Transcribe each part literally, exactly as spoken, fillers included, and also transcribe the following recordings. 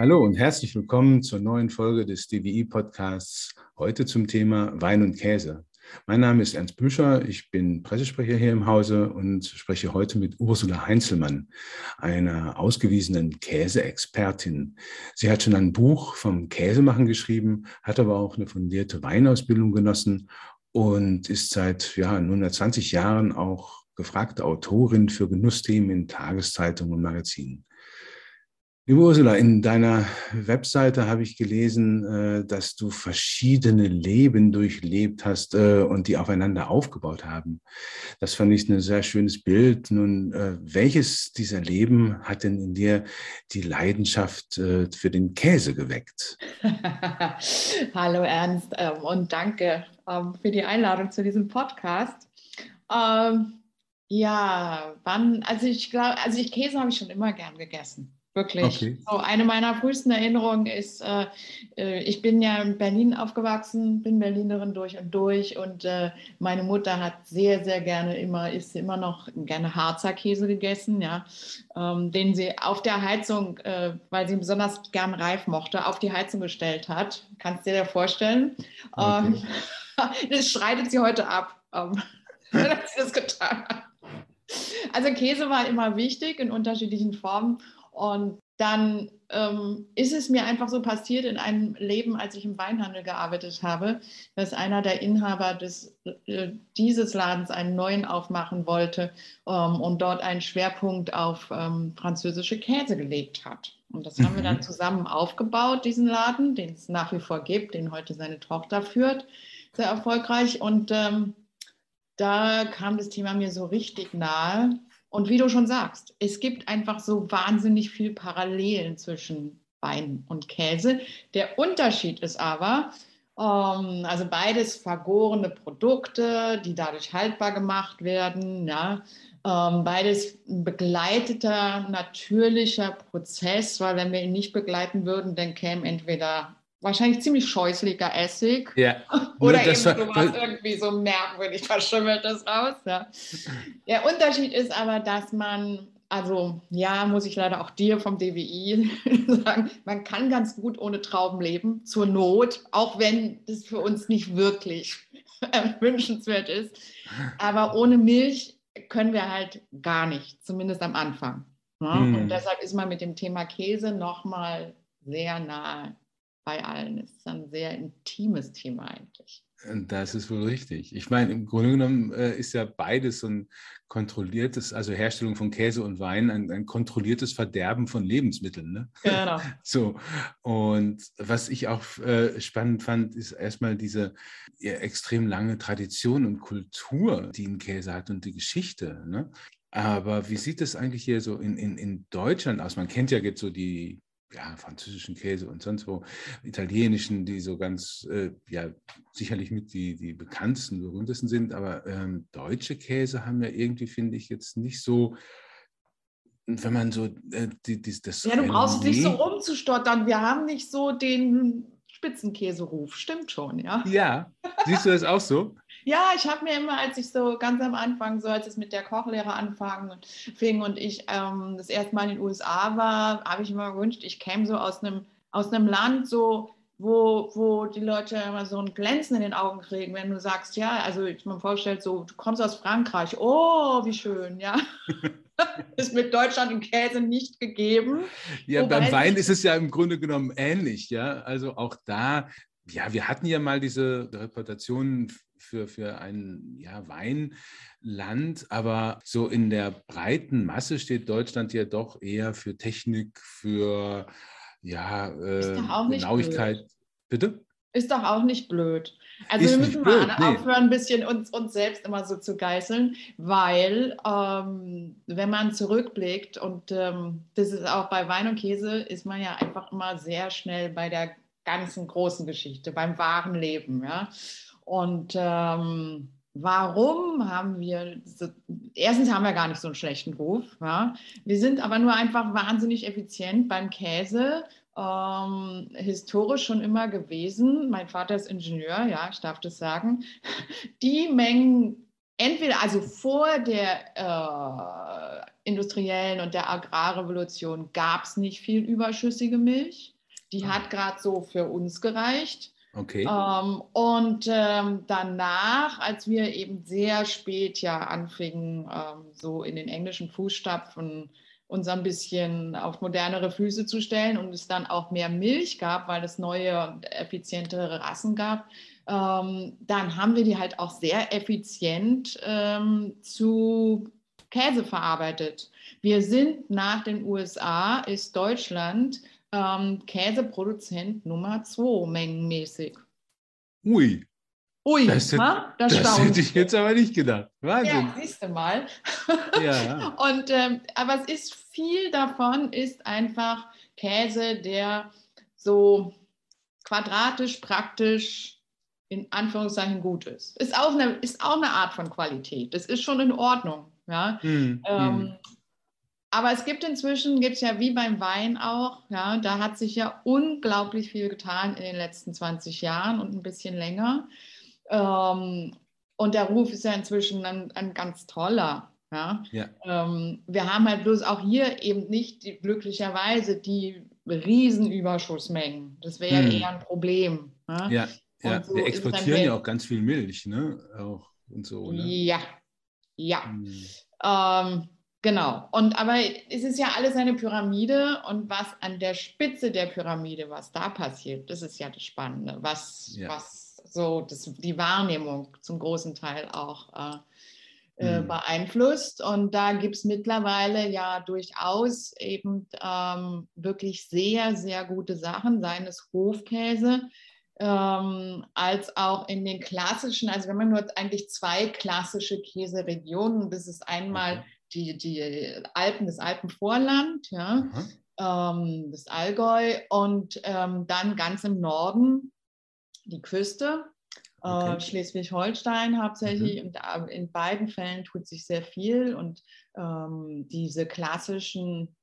Hallo und herzlich willkommen zur neuen Folge des D W I-Podcasts, heute zum Thema Wein und Käse. Mein Name ist Ernst Büscher, ich bin Pressesprecher hier im Hause und spreche heute mit Ursula Heinzelmann, einer ausgewiesenen Käseexpertin. Sie hat schon ein Buch vom Käsemachen geschrieben, hat aber auch eine fundierte Weinausbildung genossen und ist seit ja, nunmehr zwanzig Jahren auch gefragte Autorin für Genussthemen in Tageszeitungen und Magazinen. Liebe Ursula, in deiner Webseite habe ich gelesen, äh, dass du verschiedene Leben durchlebt hast äh, und die aufeinander aufgebaut haben. Das fand ich ein sehr schönes Bild. Nun, äh, welches dieser Leben hat denn in dir die Leidenschaft äh, für den Käse geweckt? Hallo Ernst ähm, und danke ähm, für die Einladung zu diesem Podcast. Ähm, ja, wann, also ich glaube, also ich Käse habe ich schon immer gern gegessen. Wirklich. Okay. So eine meiner frühesten Erinnerungen ist, äh, äh, ich bin ja in Berlin aufgewachsen, bin Berlinerin durch und durch und äh, meine Mutter hat sehr, sehr gerne immer, isst immer noch gerne Harzer Käse gegessen, ja, ähm, den sie auf der Heizung, äh, weil sie ihn besonders gern reif mochte, auf die Heizung gestellt hat. Kannst du dir das vorstellen? Ähm, Okay. das streitet sie heute ab, ähm, dass sie das getan hat. Also Käse war immer wichtig in unterschiedlichen Formen. Und dann ähm, ist es mir einfach so passiert in einem Leben, als ich im Weinhandel gearbeitet habe, dass einer der Inhaber des, äh, dieses Ladens einen neuen aufmachen wollte ähm, und dort einen Schwerpunkt auf ähm, französische Käse gelegt hat. Und das haben wir dann Mhm. zusammen aufgebaut, diesen Laden, den es nach wie vor gibt, den heute seine Tochter führt, sehr erfolgreich. Und ähm, da kam das Thema mir so richtig nahe. Und wie du schon sagst, es gibt einfach so wahnsinnig viel Parallelen zwischen Wein und Käse. Der Unterschied ist aber, ähm, also beides vergorene Produkte, die dadurch haltbar gemacht werden, ja. Ähm, beides ein begleiteter, natürlicher Prozess, weil wenn wir ihn nicht begleiten würden, dann käme entweder wahrscheinlich ziemlich scheußlicher Essig Ja, nur oder das eben war, sowas irgendwie so merkwürdig Verschimmeltes raus. Ja. Der Unterschied ist aber, dass man, also ja, muss ich leider auch dir vom D W I sagen, man kann ganz gut ohne Trauben leben, zur Not, auch wenn das für uns nicht wirklich wünschenswert ist. Aber ohne Milch können wir halt gar nicht, zumindest am Anfang. Ja. Und hm. deshalb ist man mit dem Thema Käse nochmal sehr nahe bei allen. Es ist ein sehr intimes Thema eigentlich. Das ist wohl richtig. Ich meine, im Grunde genommen äh, ist ja beides so ein kontrolliertes, also Herstellung von Käse und Wein, ein, ein kontrolliertes Verderben von Lebensmitteln. Ne? Genau. So. Und was ich auch äh, spannend fand, ist erstmal diese ja, extrem lange Tradition und Kultur, die ein Käse hat und die Geschichte. Ne? Aber wie sieht es eigentlich hier so in, in, in Deutschland aus? Man kennt ja jetzt so die ja, französischen Käse und sonst wo, italienischen, die so ganz, äh, ja, sicherlich mit die, die bekanntesten, berühmtesten sind, aber ähm, deutsche Käse haben ja irgendwie, finde ich, jetzt nicht so, wenn man so äh, die, die, Ja, das du brauchst nicht so Renommee, rumzustottern. Wir haben nicht so den Spitzenkäseruf. Stimmt schon, ja. ja, siehst du das auch so? Ja, ich habe mir immer, als ich so ganz am Anfang, so als es mit der Kochlehre anfing und, fing und ich ähm, das erste Mal in den U S A war, habe ich immer gewünscht, ich käme so aus einem, aus einem Land, so, wo, wo die Leute immer so ein Glänzen in den Augen kriegen, wenn du sagst, ja, also ich mir vorstellt, so, du kommst aus Frankreich, oh, wie schön, ja. Ist mit Deutschland und Käse nicht gegeben, Ja, beim wobei Wein sich ist es ja im Grunde genommen ähnlich, ja. Also auch da, ja, wir hatten ja mal diese Reputation für, für ein ja, Weinland, aber so in der breiten Masse steht Deutschland ja doch eher für Technik, für ja, ist äh, doch auch nicht blöd. Genauigkeit. Bitte? Ist doch auch nicht blöd. Also wir Ist müssen nicht mal blöd, an, nee. aufhören, ein bisschen uns, uns selbst immer so zu geißeln, weil ähm, wenn man zurückblickt und ähm, das ist auch bei Wein und Käse, ist man ja einfach immer sehr schnell bei der ganzen großen Geschichte, beim wahren Leben. Ja? Und ähm, warum haben wir, so, erstens haben wir gar nicht so einen schlechten Ruf. Ja? Wir sind aber nur einfach wahnsinnig effizient beim Käse, ähm, historisch schon immer gewesen. Mein Vater ist Ingenieur, ja, ich darf das sagen. Die Mengen, entweder also vor der äh, industriellen und der Agrarrevolution gab es nicht viel überschüssige Milch. Die Ah. hat gerade so für uns gereicht. Okay. Ähm, und ähm, danach, als wir eben sehr spät ja anfingen, ähm, so in den englischen Fußstapfen uns ein bisschen auf modernere Füße zu stellen und es dann auch mehr Milch gab, weil es neue, effizientere Rassen gab, ähm, dann haben wir die halt auch sehr effizient ähm, zu Käse verarbeitet. Wir sind nach den U S A, ist Deutschland ähm, Käseproduzent Nummer zwei mengenmäßig. Ui, Ui, das, hätt- ha? Das das hätte staunst ich du. jetzt aber nicht gedacht. Ja, Wahnsinn. siehst du mal. Ja. Und, ähm, aber es ist viel davon, ist einfach Käse, der so quadratisch, praktisch, in Anführungszeichen gut ist. Ist auch eine, ist auch eine Art von Qualität. Das ist schon in Ordnung. Ja? Hm, Ähm, hm. aber es gibt inzwischen, gibt es ja wie beim Wein auch, ja, da hat sich ja unglaublich viel getan in den letzten zwanzig Jahren und ein bisschen länger. Ähm, und der Ruf ist ja inzwischen ein, ein ganz toller. Ja. Ja. Ähm, wir haben halt bloß auch hier eben nicht die, glücklicherweise die Riesenüberschussmengen. Das wäre ja eher Hm. ein Problem. Ja. Ja, Und ja. Wir so ist es dann exportieren ja hier. auch ganz viel Milch, ne? Auch und so, ne? Ja, ja. Hm. Ähm, genau. Und aber es ist ja alles eine Pyramide und was an der Spitze der Pyramide, was da passiert, das ist ja das Spannende, was, Ja. was so das, die Wahrnehmung zum großen Teil auch äh, Hm. beeinflusst. Und da gibt es mittlerweile ja durchaus eben ähm, wirklich sehr, sehr gute Sachen, seien es Hofkäse, ähm, als auch in den klassischen, also wenn man nur eigentlich zwei klassische Käseregionen, das ist einmal Okay. die, die Alpen, das Alpenvorland, ja, Aha. ähm, das Allgäu und ähm, dann ganz im Norden die Küste, äh, Okay. Schleswig-Holstein hauptsächlich. Mhm. Und in beiden Fällen tut sich sehr viel und ähm, diese klassischen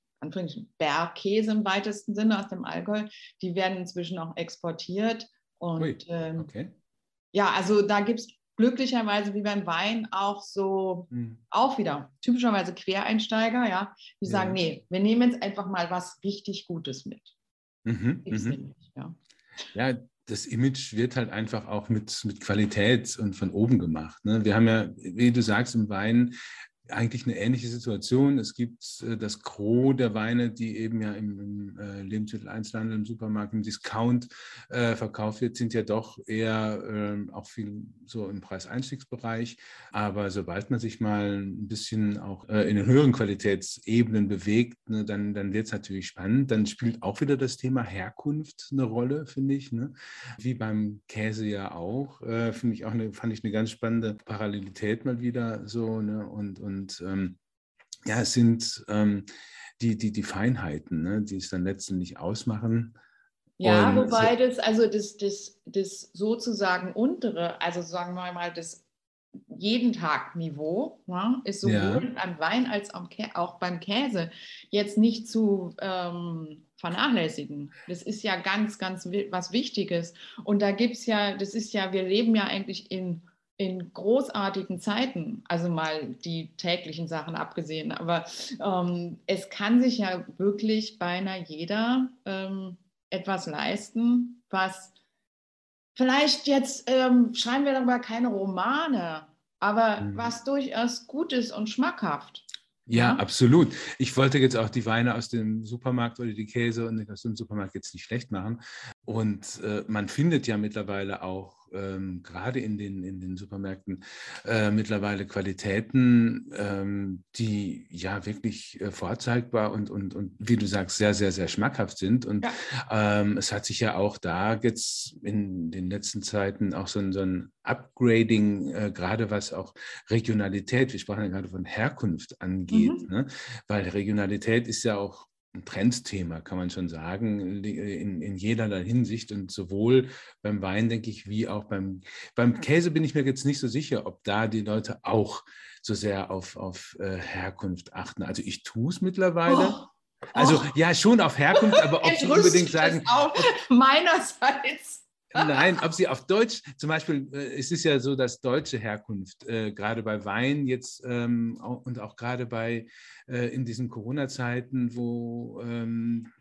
Bergkäse im weitesten Sinne aus dem Allgäu, die werden inzwischen auch exportiert. Und Ui. ähm, Okay. ja, also da gibt es glücklicherweise wie beim Wein auch so, Hm. auch wieder typischerweise Quereinsteiger, ja, die sagen, Ja. nee, wir nehmen jetzt einfach mal was richtig Gutes mit. Mhm. Gibt's Mhm. nämlich, ja. Ja, das Image wird halt einfach auch mit, mit Qualität und von oben gemacht. Ne? Wir haben ja, wie du sagst, im Wein eigentlich eine ähnliche Situation. Es gibt äh, das Gros der Weine, die eben ja im, im äh, Lebensmitteleinzelhandel, im Supermarkt, im Discount äh, verkauft wird, sind ja doch eher äh, auch viel so im Preiseinstiegsbereich. Aber sobald man sich mal ein bisschen auch äh, in den höheren Qualitätsebenen bewegt, ne, dann, dann wird es natürlich spannend. Dann spielt auch wieder das Thema Herkunft eine Rolle, finde ich. Ne? Wie beim Käse ja auch. Äh, finde ich auch eine, fand ich eine ganz spannende Parallelität mal wieder so. Ne? Und, und Und ähm, ja, es sind ähm, die, die, die Feinheiten, ne, die es dann letztendlich ausmachen. Ja, Und wobei das, also das, das, das sozusagen untere, also sagen wir mal, das jeden Tag Niveau, ja, ist ja, sowohl beim Wein als auch beim Käse jetzt nicht zu ähm, vernachlässigen. Das ist ja ganz, ganz was Wichtiges. Und da gibt es ja, das ist ja, wir leben ja eigentlich in, in großartigen Zeiten, also mal die täglichen Sachen abgesehen, aber ähm, es kann sich ja wirklich beinahe jeder ähm, etwas leisten, was vielleicht jetzt ähm, schreiben wir darüber keine Romane, aber mhm. was durchaus gut ist und schmackhaft. Ja, Ja? absolut. Ich wollte jetzt auch die Weine aus dem Supermarkt oder die Käse und aus dem Supermarkt jetzt nicht schlecht machen. Und äh, man findet ja mittlerweile auch ähm, gerade in den, in den Supermärkten äh, mittlerweile Qualitäten, ähm, die ja wirklich äh, vorzeigbar und, und, und wie du sagst, sehr, sehr, sehr schmackhaft sind. Und Ja. ähm, es hat sich ja auch da jetzt in den letzten Zeiten auch so ein, so ein Upgrading, äh, gerade was auch Regionalität, wir sprachen ja gerade von Herkunft angeht, Mhm. ne? Weil Regionalität ist ja auch ein Trendthema, kann man schon sagen, in, in jederlei Hinsicht und sowohl beim Wein, denke ich, wie auch beim, beim Käse bin ich mir jetzt nicht so sicher, ob da die Leute auch so sehr auf, auf äh, Herkunft achten. Also ich tue es mittlerweile. Oh, Also oh. ja, schon auf Herkunft, aber ob sie unbedingt Entrüstet sagen, auch ob, meinerseits. nein, ob sie auf Deutsch, zum Beispiel, äh, es ist ja so, dass deutsche Herkunft, äh, gerade bei Wein jetzt ähm, auch, und auch gerade bei äh, in diesen Corona-Zeiten, wo ähm,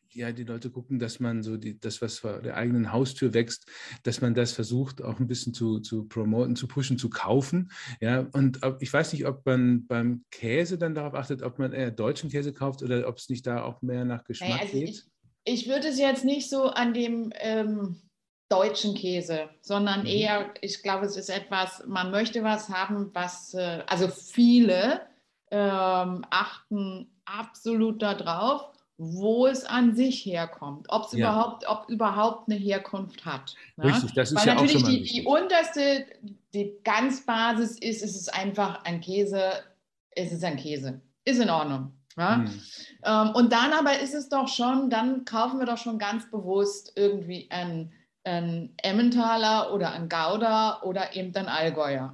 ja, die Leute gucken, dass man so die, das, was vor der eigenen Haustür wächst, dass man das versucht, auch ein bisschen zu, zu promoten, zu pushen, zu kaufen. Ja, und ob, ich weiß nicht, ob man beim Käse dann darauf achtet, ob man eher deutschen Käse kauft oder ob es nicht da auch mehr nach Naja, Geschmack also geht. ich, ich würde es jetzt nicht so an dem ähm, deutschen Käse, sondern Mhm. eher, ich glaube, es ist etwas, man möchte was haben, was, äh, also viele ähm, achten absolut darauf, wo es an sich herkommt, ob es Ja, überhaupt, ob überhaupt eine Herkunft hat. Ne? richtig, das ist Weil ja auch schon natürlich mal die, die wichtig. unterste, die Ganzbasis ist, es ist einfach ein Käse, es ist ein Käse, ist in Ordnung. Ja? Hm. Ähm, und dann aber ist es doch schon, dann kaufen wir doch schon ganz bewusst irgendwie ein, ein Emmentaler oder ein Gouda oder eben ein Allgäuer.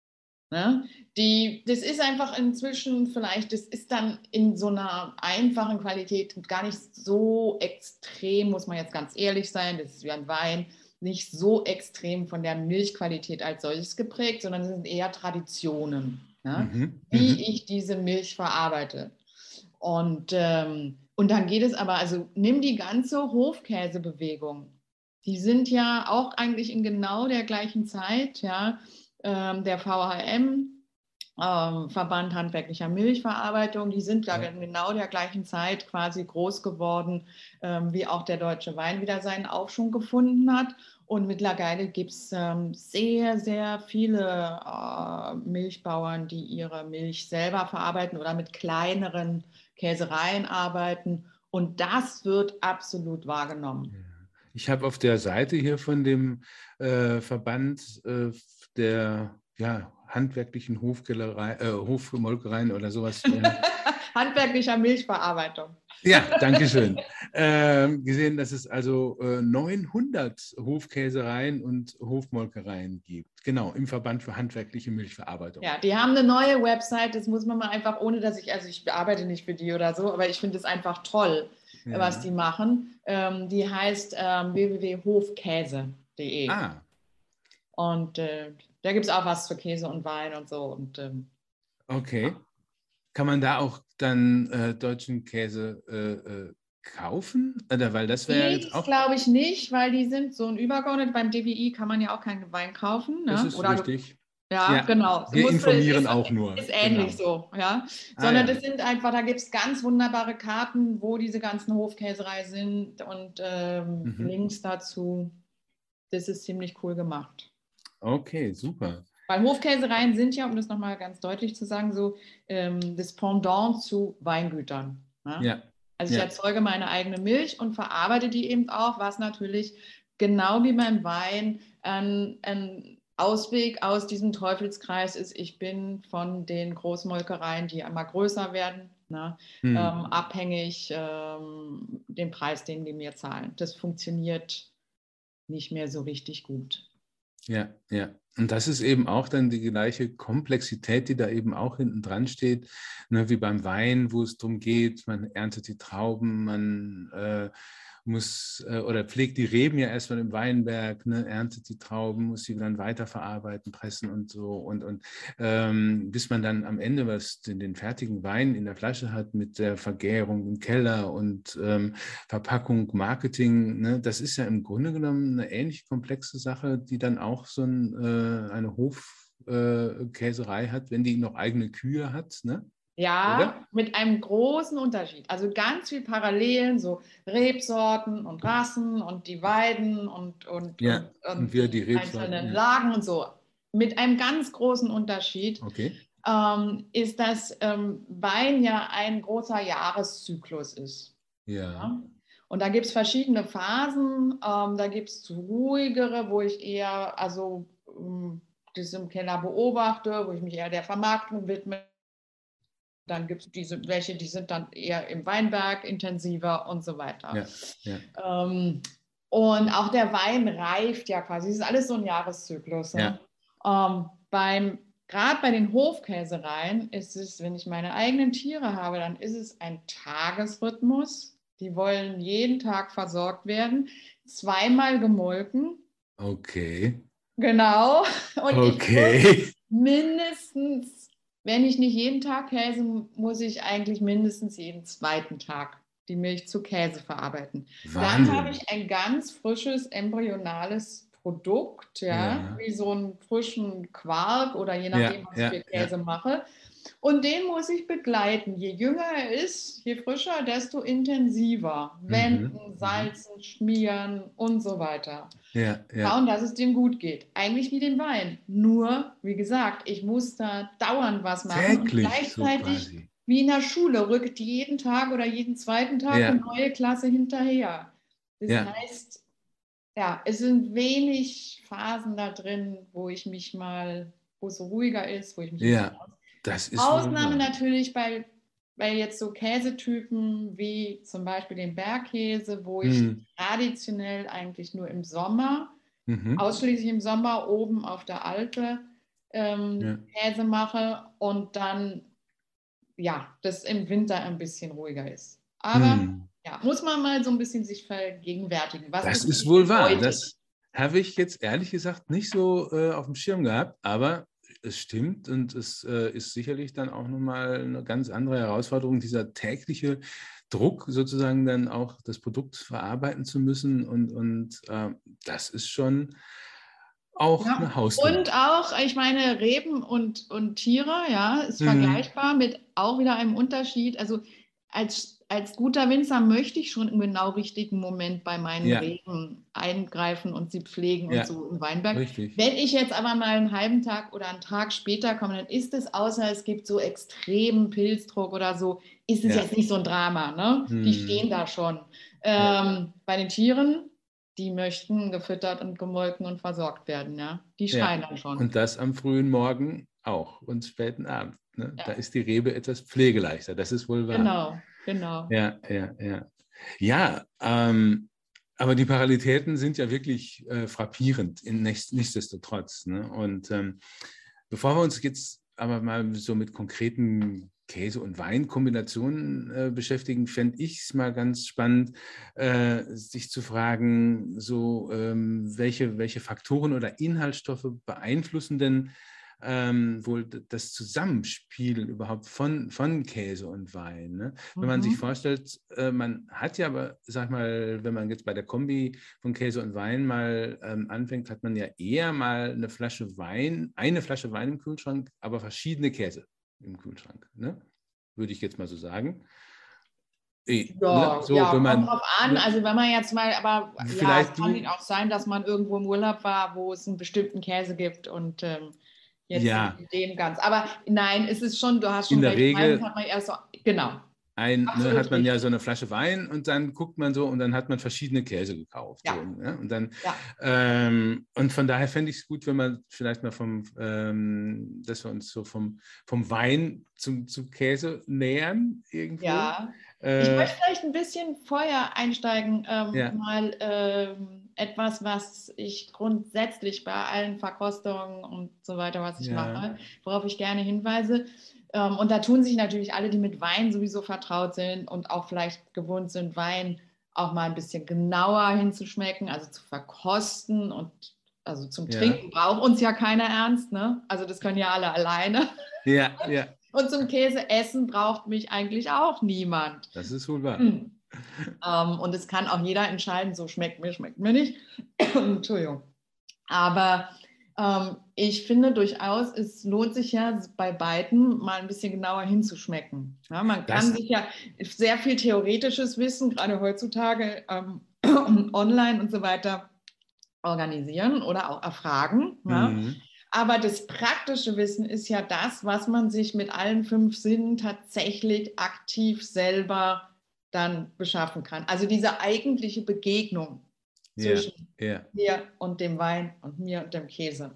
Ne? Die, das ist einfach inzwischen vielleicht, das ist dann in so einer einfachen Qualität gar nicht so extrem, muss man jetzt ganz ehrlich sein, das ist wie ein Wein, nicht so extrem von der Milchqualität als solches geprägt, sondern es sind eher Traditionen, ne? Mhm. Wie Mhm. ich diese Milch verarbeite. Und, ähm, und dann geht es aber, also nimm die ganze Hofkäsebewegung. Die sind ja auch eigentlich in genau der gleichen Zeit, ja, ähm, der V H M, ähm, Verband Handwerklicher Milchverarbeitung, die sind da Ja. in genau der gleichen Zeit quasi groß geworden, ähm, wie auch der deutsche Wein wieder seinen Aufschwung gefunden hat. Und mittlerweile gibt es ähm, sehr, sehr viele äh, Milchbauern, die ihre Milch selber verarbeiten oder mit kleineren Käsereien arbeiten. Und das wird absolut wahrgenommen. Ja. Ich habe auf der Seite hier von dem äh, Verband äh, der ja, handwerklichen Hofkellerei, äh, Hofmolkereien oder sowas. Äh, Handwerklicher Milchverarbeitung. ja, danke schön. Ähm, gesehen, dass es also äh, neunhundert Hofkäsereien und Hofmolkereien gibt. Genau, im Verband für handwerkliche Milchverarbeitung. Ja, die haben eine neue Website, das muss man mal einfach, ohne dass ich, also ich arbeite nicht für die oder so, aber ich finde es einfach toll, was Ja. die machen. Ähm, die heißt ähm, w w w punkt hofkäse punkt de. Ah, Und äh, da gibt es auch was für Käse und Wein und so. Und ähm, okay. Kann man da auch dann äh, deutschen Käse äh, äh, kaufen? Oder weil das wäre ja nee, jetzt das auch, glaube ich nicht, weil die sind so ein übergeordnet. Beim D W I kann man ja auch keinen Wein kaufen, das ne? ist Oder du, richtig. ja, Ja, genau. Du wir musst, es informieren ist, auch nur. ist ähnlich Genau. so, ja. Ah Sondern das ja. sind einfach, da gibt es ganz wunderbare Karten, wo diese ganzen Hofkäsereien sind und ähm, Mhm. Links dazu. Das ist ziemlich cool gemacht. Okay, super. Weil Hofkäsereien sind ja, um das nochmal ganz deutlich zu sagen, so ähm, das Pendant zu Weingütern. Ne? Ja, Also ich ja, erzeuge meine eigene Milch und verarbeite die eben auch, was natürlich genau wie beim Wein ein, ein Ausweg aus diesem Teufelskreis ist. Ich bin von den Großmolkereien, die immer größer werden, ne, hm. ähm, abhängig ähm, den Preis, den die mir zahlen. Das funktioniert nicht mehr so richtig gut. Ja, ja. Und das ist eben auch dann die gleiche Komplexität, die da eben auch hinten dran steht, ne, wie beim Wein, wo es darum geht, man erntet die Trauben, man äh, muss äh, oder pflegt die Reben ja erstmal im Weinberg, ne, erntet die Trauben, muss sie dann weiterverarbeiten, pressen und so. Und, und ähm, bis man dann am Ende was den, den fertigen Wein in der Flasche hat mit der Vergärung im Keller und ähm, Verpackung, Marketing, ne, das ist ja im Grunde genommen eine ähnlich komplexe Sache, die dann auch so ein, äh, eine Hofkäserei äh, hat, wenn die noch eigene Kühe hat, ne? Oder? Ja, mit einem großen Unterschied. Also ganz viel Parallelen, so Rebsorten und Rassen und die Weiden und, und, und, Ja, und und wir die die Rebsorten, einzelnen ja. Lagen und so. Mit einem ganz großen Unterschied Okay. ähm, ist, dass ähm, Wein ja ein großer Jahreszyklus ist. Ja. Ja? Und da gibt es verschiedene Phasen. Ähm, da gibt es ruhigere, wo ich eher, also ähm, das im Keller beobachte, wo ich mich eher der Vermarktung widme. Dann gibt es diese welche, die sind dann eher im Weinberg intensiver und so weiter. Ja, ja, Ähm, und auch der Wein reift ja quasi. Das ist alles so ein Jahreszyklus. Ne? ja. Ähm, beim, Gerade bei den Hofkäsereien ist es, wenn ich meine eigenen Tiere habe, dann ist es ein Tagesrhythmus. Die wollen jeden Tag versorgt werden, zweimal gemolken. Okay. Genau. Und ich muss Okay. mindestens, wenn ich nicht jeden Tag käse, muss ich eigentlich mindestens jeden zweiten Tag die Milch zu Käse verarbeiten. Wahnsinn. Dann habe ich ein ganz frisches, embryonales Produkt, ja, Ja. wie so einen frischen Quark oder je nachdem, Ja, was ja, ich für Käse ja. mache. Und den muss ich begleiten. Je jünger er ist, je frischer, desto intensiver. Wenden, Mhm. Mhm. salzen, schmieren und so weiter. Ja, ja. Schauen, dass es dem gut geht. Eigentlich wie dem Wein. Nur, wie gesagt, ich muss da dauernd was machen und Täglich so gleichzeitig quasi. wie in der Schule rückt jeden Tag oder jeden zweiten Tag eine Ja, neue Klasse hinterher. Das ja, heißt, ja, es sind wenig Phasen da drin, wo ich mich mal, wo es so ruhiger ist, wo ich mich ein bisschen ja. Das ist wohl Ausnahme wahr. natürlich bei, bei jetzt so Käsetypen wie zum Beispiel den Bergkäse, wo ich Hm. traditionell eigentlich nur im Sommer, Mhm. ausschließlich im Sommer oben auf der Alpe ähm, Ja. Käse mache und dann, ja, das im Winter ein bisschen ruhiger ist. Aber Hm. ja, muss man mal so ein bisschen sich vergegenwärtigen, was Das das ist wohl wahr. bedeutet. Das habe ich jetzt ehrlich gesagt nicht so äh, auf dem Schirm gehabt, aber es stimmt und es äh, ist sicherlich dann auch nochmal eine ganz andere Herausforderung, dieser tägliche Druck sozusagen dann auch das Produkt verarbeiten zu müssen und, und äh, das ist schon auch Ja. eine Hausnummer. Und auch, ich meine, Reben und, und Tiere, ja, ist Hm. vergleichbar mit auch wieder einem Unterschied. Also als, als guter Winzer möchte ich schon im genau richtigen Moment bei meinen Ja, Reben eingreifen und sie pflegen und ja, so im Weinberg. richtig. Wenn ich jetzt aber mal einen halben Tag oder einen Tag später komme, dann ist es, außer es gibt so extremen Pilzdruck oder so, ist es Ja. jetzt nicht so ein Drama, ne? Die Hm. stehen da schon. Ja. Ähm, bei den Tieren, die möchten gefüttert und gemolken und versorgt werden, ja. Die Ja, schreien dann schon. und das am frühen Morgen auch und späten Abend. Ne? Da Ja, ist die Rebe etwas pflegeleichter, das ist wohl wahr. genau, genau. Ja, ja, ja. Ja, ähm, aber die Parallelitäten sind ja wirklich äh, frappierend, in nichts, nichtsdestotrotz. Ne? Und ähm, bevor wir uns jetzt aber mal so mit konkreten Käse- und Weinkombinationen äh, beschäftigen, fände ich es mal ganz spannend, äh, sich zu fragen, so ähm, welche, welche Faktoren oder Inhaltsstoffe beeinflussen denn ähm, wohl das Zusammenspiel überhaupt von, von Käse und Wein. Ne? Wenn man sich Mhm. vorstellt, äh, man hat ja aber, sag mal, wenn man jetzt bei der Kombi von Käse und Wein mal ähm, anfängt, hat man ja eher mal eine Flasche Wein, eine Flasche Wein im Kühlschrank, aber verschiedene Käse im Kühlschrank. Ne? Würde ich jetzt mal so sagen. Eh, ne? Ja, So, wenn ja, kommt man, drauf an. ne? Also wenn man jetzt mal, aber ja, es Vielleicht kann du, auch sein, dass man irgendwo im Urlaub war, wo es einen bestimmten Käse gibt und ähm, jetzt ja, nicht den ganz. Aber nein, es ist schon, du hast in schon der recht. Meistens Regel hat man erst so, genau, ein, ne, absolut hat man ja richtig. so eine Flasche Wein und dann guckt man so und dann hat man verschiedene Käse gekauft. So, Ja, ne? Und dann, ja, ähm, und von daher fände ich es gut, wenn man vielleicht mal vom, ähm, dass wir uns so vom, vom Wein zum, zum Käse nähern irgendwo. ja. Ich Äh, möchte vielleicht ein bisschen vorher einsteigen, ähm, ja, mal ähm, etwas, was ich grundsätzlich bei allen Verkostungen und so weiter, was ich ja, mache, worauf ich gerne hinweise. Ähm, und da tun sich natürlich alle, die mit Wein sowieso vertraut sind und auch vielleicht gewohnt sind, Wein auch mal ein bisschen genauer hinzuschmecken, also zu verkosten und also zum ja, Trinken braucht uns ja keiner ernst, ne? Also das können ja alle alleine. ja, ja, Und zum Käse essen braucht mich eigentlich auch niemand. das ist wohl wahr. Hm. Ähm, und es kann auch jeder entscheiden, so schmeckt mir, schmeckt mir nicht. Entschuldigung. Aber ähm, ich finde durchaus, es lohnt sich ja bei beiden mal ein bisschen genauer hinzuschmecken. Ja, man kann Das, sich ja sehr viel theoretisches Wissen, gerade heutzutage ähm, online und so weiter, organisieren oder auch erfragen. Ja. mh, Aber das praktische Wissen ist ja das, was man sich mit allen fünf Sinnen tatsächlich aktiv selber dann beschaffen kann. Also diese eigentliche Begegnung ja, zwischen ja, mir und dem Wein und mir und dem Käse.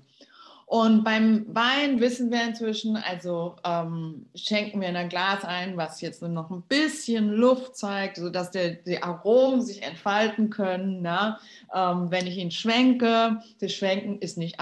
Und beim Wein wissen wir inzwischen, also ähm, schenken wir in ein Glas ein, was jetzt nur noch ein bisschen Luft zeigt, sodass der, die Aromen sich entfalten können. Ne? Ähm, wenn ich ihn schwenke, das Schwenken ist nicht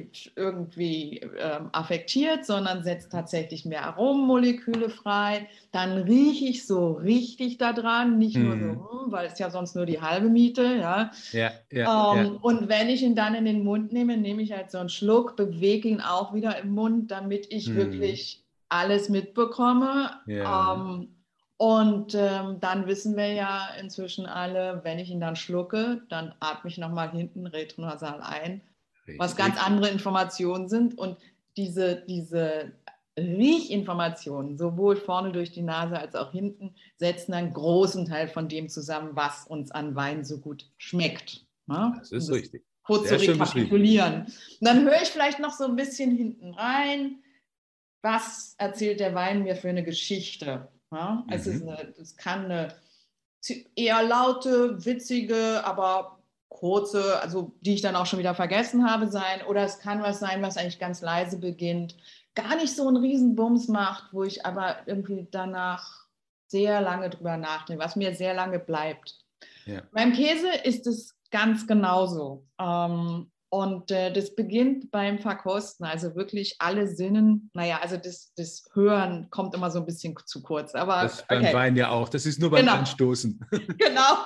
irgendwie ähm, affektiert, sondern setzt tatsächlich mehr Aromenmoleküle frei. Dann rieche ich so richtig daran, nicht nur so, mh, hm, weil es ja sonst nur die halbe Miete, ja. ja, ja, ja, Ähm, und wenn ich ihn dann in den Mund nehme, nehme ich halt so einen Schluck, bewege ihn auch wieder im Mund, damit ich mh, wirklich alles mitbekomme. ja, Ähm, Und ähm, dann wissen wir ja inzwischen alle, wenn ich ihn dann schlucke, dann atme ich nochmal hinten retronasal ein, Richtig. was ganz andere Informationen sind. Und diese, diese Riechinformationen, sowohl vorne durch die Nase als auch hinten, setzen einen großen Teil von dem zusammen, was uns an Wein so gut schmeckt. Ja? Das ist um das richtig. kurz Sehr zu rekapitulieren. Und dann höre ich vielleicht noch so ein bisschen hinten rein, was erzählt der Wein mir für eine Geschichte. Ja? Es, ist eine, es kann eine eher laute, witzige, aber kurze, also die ich dann auch schon wieder vergessen habe, sein. Oder es kann was sein, was eigentlich ganz leise beginnt, gar nicht so einen Riesenbums macht, wo ich aber irgendwie danach sehr lange drüber nachdenke, was mir sehr lange bleibt. Ja. Beim Käse ist es ganz genauso. Ähm, Und äh, das beginnt beim Verkosten, also wirklich alle Sinnen, naja, also das, das Hören kommt immer so ein bisschen zu kurz. Aber, das ist beim okay. Wein ja auch, das ist nur beim genau. Anstoßen. Genau.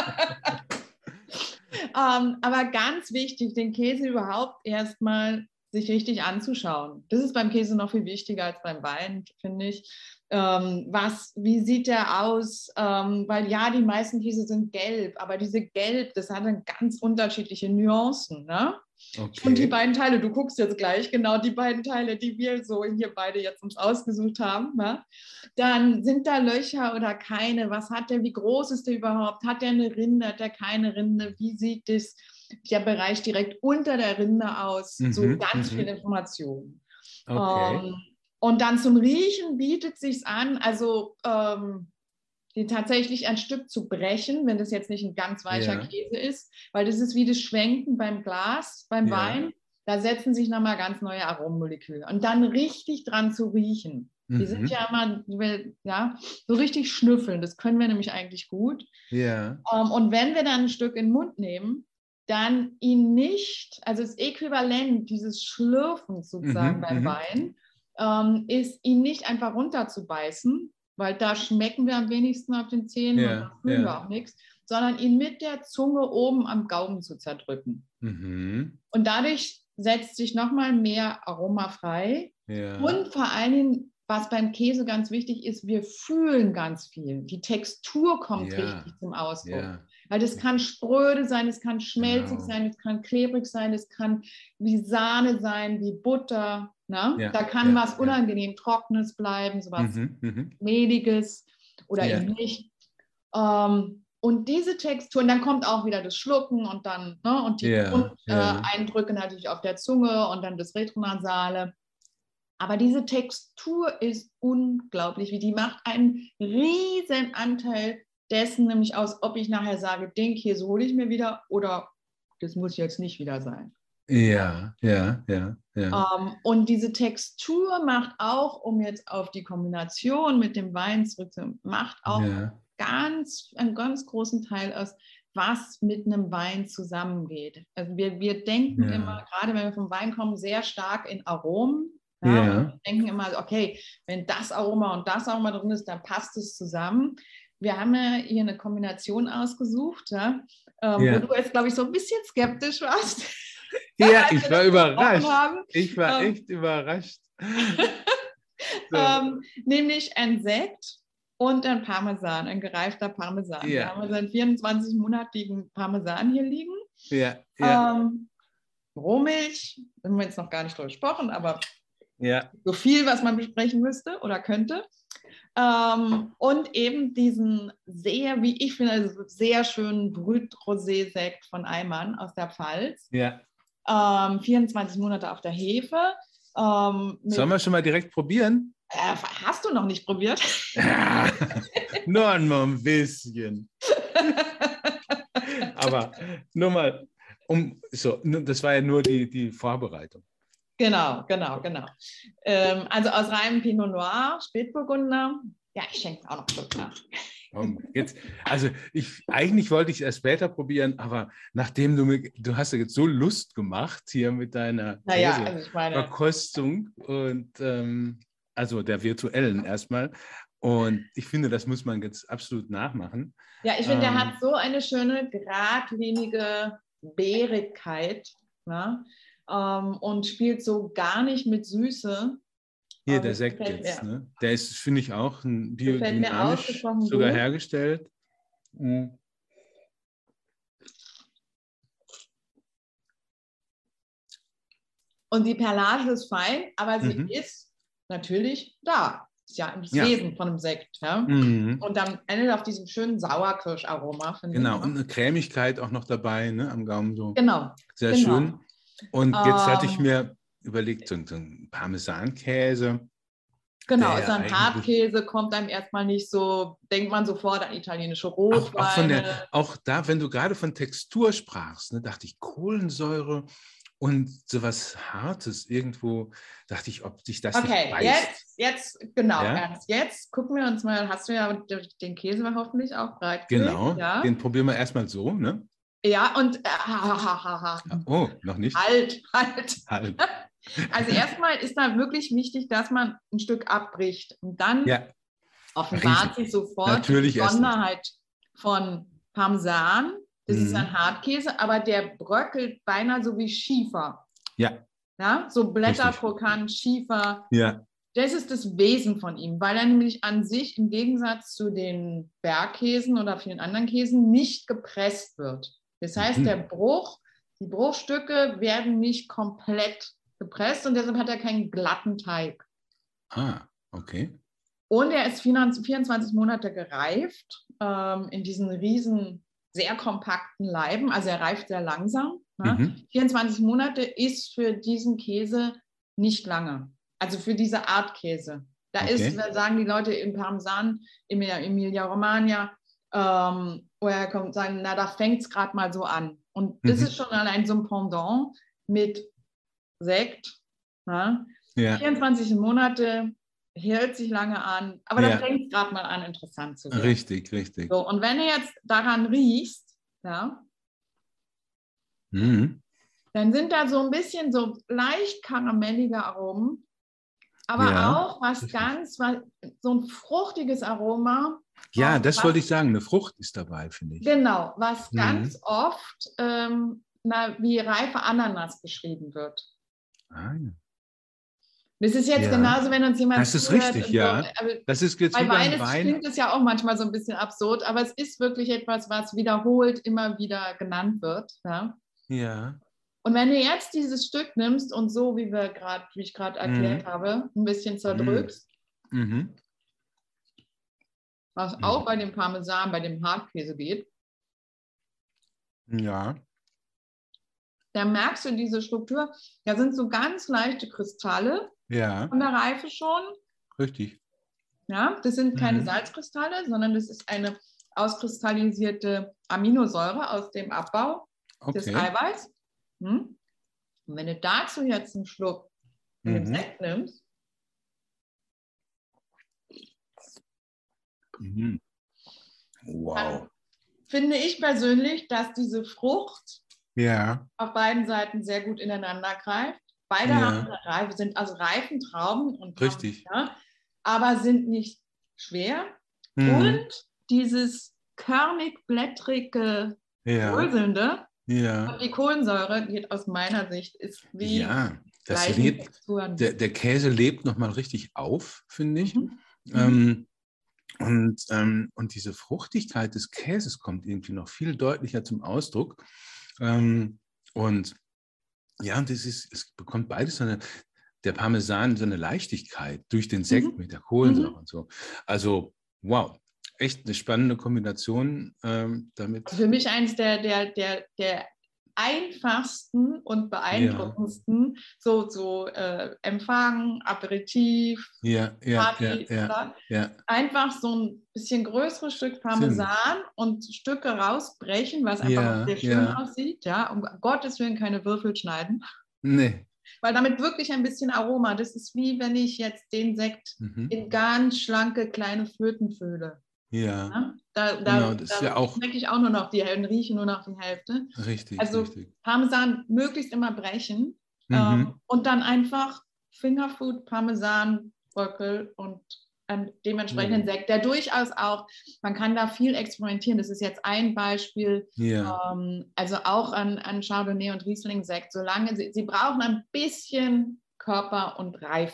ähm, aber ganz wichtig, den Käse überhaupt erstmal sich richtig anzuschauen. Das ist beim Käse noch viel wichtiger als beim Wein, finde ich. Ähm, was, wie sieht der aus? Ähm, weil ja, die meisten Käse sind gelb, aber diese Gelb, das hat dann ganz unterschiedliche Nuancen. Ne? Okay. Und die beiden Teile, du guckst jetzt gleich, genau die beiden Teile, die wir so hier beide jetzt uns ausgesucht haben, ne? Dann sind da Löcher oder keine? Was hat der, wie groß ist der überhaupt? Hat der eine Rinde, hat der keine Rinde? Wie sieht das, der Bereich direkt unter der Rinde aus? Mhm, so ganz mhm. viele Informationen. Okay. Ähm, und dann zum Riechen bietet sich's an, also ähm, die tatsächlich ein Stück zu brechen, wenn das jetzt nicht ein ganz weicher ja. Käse ist, weil das ist wie das Schwenken beim Glas, beim ja. Wein. Da setzen sich nochmal ganz neue Arommoleküle. Und dann richtig dran zu riechen. Mhm. Die sind ja immer, ja, so richtig schnüffeln. Das können wir nämlich eigentlich gut. Ja. Um, und wenn wir dann ein Stück in den Mund nehmen, dann ihn nicht, also das Äquivalent dieses Schlürfen sozusagen mhm, beim mhm. Wein, ähm, ist ihn nicht einfach runterzubeißen, weil da schmecken wir am wenigsten auf den Zähnen ja, und da fühlen ja. wir auch nichts, sondern ihn mit der Zunge oben am Gaumen zu zerdrücken. Mhm. Und dadurch setzt sich nochmal mehr Aroma frei. Ja. Und vor allen Dingen, was beim Käse ganz wichtig ist, wir fühlen ganz viel. Die Textur kommt ja. richtig zum Ausdruck. Ja. Weil das kann spröde sein, es kann schmelzig genau. sein, es kann klebrig sein, es kann wie Sahne sein, wie Butter. Ne? Ja. Da kann ja. was unangenehm ja. Trockenes bleiben, sowas mhm. Mehliges oder ja. eben nicht. Ähm, und diese Textur, und dann kommt auch wieder das Schlucken und dann ne, und die ja. Grundeindrücke ja. äh, natürlich auf der Zunge und dann das Retronasale. Aber diese Textur ist unglaublich, wie die macht einen riesen Anteil dessen nämlich aus, ob ich nachher sage, den Käse hole ich mir wieder oder das muss jetzt nicht wieder sein. Ja, ja, ja. ja. Um, und diese Textur macht auch, um jetzt auf die Kombination mit dem Wein zurückzukommen, macht auch ja. ganz, einen ganz großen Teil aus, was mit einem Wein zusammengeht. Also wir, wir denken ja. immer, gerade wenn wir vom Wein kommen, sehr stark in Aromen. Ja, ja. Und wir denken immer, okay, wenn das Aroma und das Aroma drin ist, dann passt es zusammen. Wir haben ja hier eine Kombination ausgesucht, ja, ähm, ja. wo du jetzt, glaube ich, so ein bisschen skeptisch warst. Ja, ich war überrascht. Ich war ähm, echt überrascht. so. ähm, nämlich ein Sekt und ein Parmesan, ein gereifter Parmesan. Ja. Wir haben also einen vierundzwanzig-monatigen Parmesan hier liegen. Ja, ja. Ähm, Rohmilch, da haben wir jetzt noch gar nicht drüber gesprochen, aber ja. so viel, was man besprechen müsste oder könnte. Ähm, und eben diesen sehr, wie ich finde, also sehr schönen Brüt-Rosé-Sekt von Eimann aus der Pfalz. Ja. Ähm, vierundzwanzig Monate auf der Hefe. Ähm, Sollen wir schon mal direkt probieren? Äh, hast du noch nicht probiert? Ja, nur noch ein bisschen. Aber nur mal, um, so, das war ja nur die, die Vorbereitung. Genau, genau, genau. Ähm, also aus reinem Pinot Noir, Spätburgunder. Ja, ich schenke auch noch Glück nach. Um, jetzt, also ich, eigentlich wollte ich es erst später probieren, aber nachdem du mir, du hast ja jetzt so Lust gemacht hier mit deiner naja, also ich meine, Verkostung und ähm, also der virtuellen erstmal. Und ich finde, das muss man jetzt absolut nachmachen. Ja, ich finde, ähm, der hat so eine schöne, geradlinige Beerigkeit, ne? ähm, und spielt so gar nicht mit Süße. Hier Oh, der das Sekt gefällt jetzt, mir. ne? Der ist, finde ich, auch ein Gefällt mir biodynamisch ausgesprochen sogar gut. hergestellt. Mhm. Und die Perlage ist fein, aber sie Mhm. ist natürlich da. Ist ja das Ja. Wesen von einem Sekt. Ja? Mhm. Und dann endet auf diesem schönen Sauerkirscharoma, finde ich. Genau, Ja? und eine Cremigkeit auch noch dabei, ne, am Gaumen so. Genau, Sehr genau. schön. Und jetzt hatte ich Ähm, mir überlegt, so, so ein Parmesankäse, genau, der ist ja ein eigentlich, Hartkäse, kommt einem erstmal nicht so, denkt man sofort an italienische auch, auch von der, Rotweine. auch da, wenn du gerade von Textur sprachst, ne, dachte ich, Kohlensäure und sowas Hartes irgendwo, dachte ich, ob sich das nicht Okay, beißt. jetzt, jetzt, genau, Ja, Ernst, jetzt gucken wir uns mal, hast du ja den Käse hoffentlich auch bereitgelegt, genau. ja? Den probieren wir erstmal so, ne? Ja, und äh, ha, ha, ha, ha. Oh, noch nicht. Halt, halt. Halt. Also erstmal ist da wirklich wichtig, dass man ein Stück abbricht und dann Ja, riechen. offenbart sich sofort die Natürlich essen. Besonderheit von Parmesan. Das ist ein Mhm. Hartkäse, aber der bröckelt beinahe so wie Schiefer. Ja, Ja, so richtig. Blätterkrokant, Schiefer. Ja. Das ist das Wesen von ihm, weil er nämlich an sich im Gegensatz zu den Bergkäsen oder vielen anderen Käsen nicht gepresst wird. Das heißt, Mhm. der Bruch, die Bruchstücke werden nicht komplett gepresst und deshalb hat er keinen glatten Teig. Ah, okay. Und er ist vierundzwanzig Monate gereift ähm, in diesen riesen, sehr kompakten Leiben. Also er reift sehr langsam. Ne? Mhm. vierundzwanzig Monate ist für diesen Käse nicht lange. Also für diese Art Käse. Da Okay. ist, sagen die Leute im Parmesan, in Emilia Romagna, ähm, woher kommt, sagen, na, da fängt es gerade mal so an. Und das Mhm. ist schon allein so ein Pendant mit Sekt. Ne? Ja. vierundzwanzig Monate hält sich lange an, aber Ja. da fängt es gerade mal an, interessant zu werden. Richtig, richtig. So, und wenn du jetzt daran riechst, ja, Mhm. dann sind da so ein bisschen so leicht karamellige Aromen, aber Ja, auch was richtig. ganz, was, so ein fruchtiges Aroma. Ja, ähm, das was, wollte ich sagen. Eine Frucht ist dabei, finde ich. Genau, was Mhm. ganz oft ähm, na, wie reife Ananas beschrieben wird. Ah, ja. Das ist jetzt Ja. genauso, wenn uns jemand Das ist zuhört. richtig, Und so, ja. aber Das ist jetzt wie bei Wein beim ist, Wein. klingt es ja auch manchmal so ein bisschen absurd, aber es ist wirklich etwas, was wiederholt immer wieder genannt wird. Ja? Ja. Und wenn du jetzt dieses Stück nimmst und so, wie wir gerade, wie ich gerade erklärt Mhm. habe, ein bisschen zerdrückst, Mhm. was Mhm. auch bei dem Parmesan, bei dem Hartkäse geht, Ja. dann merkst du diese Struktur, da sind so ganz leichte Kristalle Ja. von der Reife schon. Richtig. Ja, das sind keine Mhm. Salzkristalle, sondern das ist eine auskristallisierte Aminosäure aus dem Abbau des Okay. Eiweiß. Hm? Und wenn du dazu jetzt einen Schluck von dem Mhm. Sekt nimmst, Mhm. dann Wow. finde ich persönlich, dass diese Frucht Ja. auf beiden Seiten sehr gut ineinander greift. Beide Ja. haben eine Reife, sind also reifen Trauben und haben, Richtig. ja, aber sind nicht schwer. Mhm. Und dieses körnig-blättrige, Ja. bröselnde Ja. und die Kohlensäure geht aus meiner Sicht ist wie Ja, das gleichen lebt, Texturen. der, der Käse lebt nochmal richtig auf, finde ich. Mhm. Ähm, und, ähm, und diese Fruchtigkeit des Käses kommt irgendwie noch viel deutlicher zum Ausdruck. Ähm, und ja, und das ist, es bekommt beides so eine, der Parmesan so eine Leichtigkeit durch den Sekt Mhm. mit der Kohlensäure Mhm. und so. Also, wow, echt eine spannende Kombination ähm, damit. Für mich eines der, der, der, der einfachsten und beeindruckendsten, so, so äh, Empfang, Aperitif, Ja, ja, Party, ja, ja, da. ja. Einfach so ein bisschen größeres Stück Ziemlich. Parmesan und Stücke rausbrechen, was einfach auch Ja, sehr schön ja. aussieht. Ja, um Gottes Willen keine Würfel schneiden, Nee. weil damit wirklich ein bisschen Aroma. Das ist wie wenn ich jetzt den Sekt Mhm. in ganz schlanke kleine Flöten fülle. Ja, Ja? Da, genau, da, das ist da ja auch schmecke ich auch nur noch die Hälfte, rieche nur noch die Hälfte. richtig, Also richtig. Parmesan möglichst immer brechen ähm, Mhm. und dann einfach Fingerfood, Parmesan, Bröckel und einen dementsprechenden Mhm. Sekt, der durchaus auch, man kann da viel experimentieren. Das ist jetzt ein Beispiel, Ja, ähm, also auch an, an Chardonnay und Riesling-Sekt, solange sie, sie brauchen ein bisschen Körper und Reife.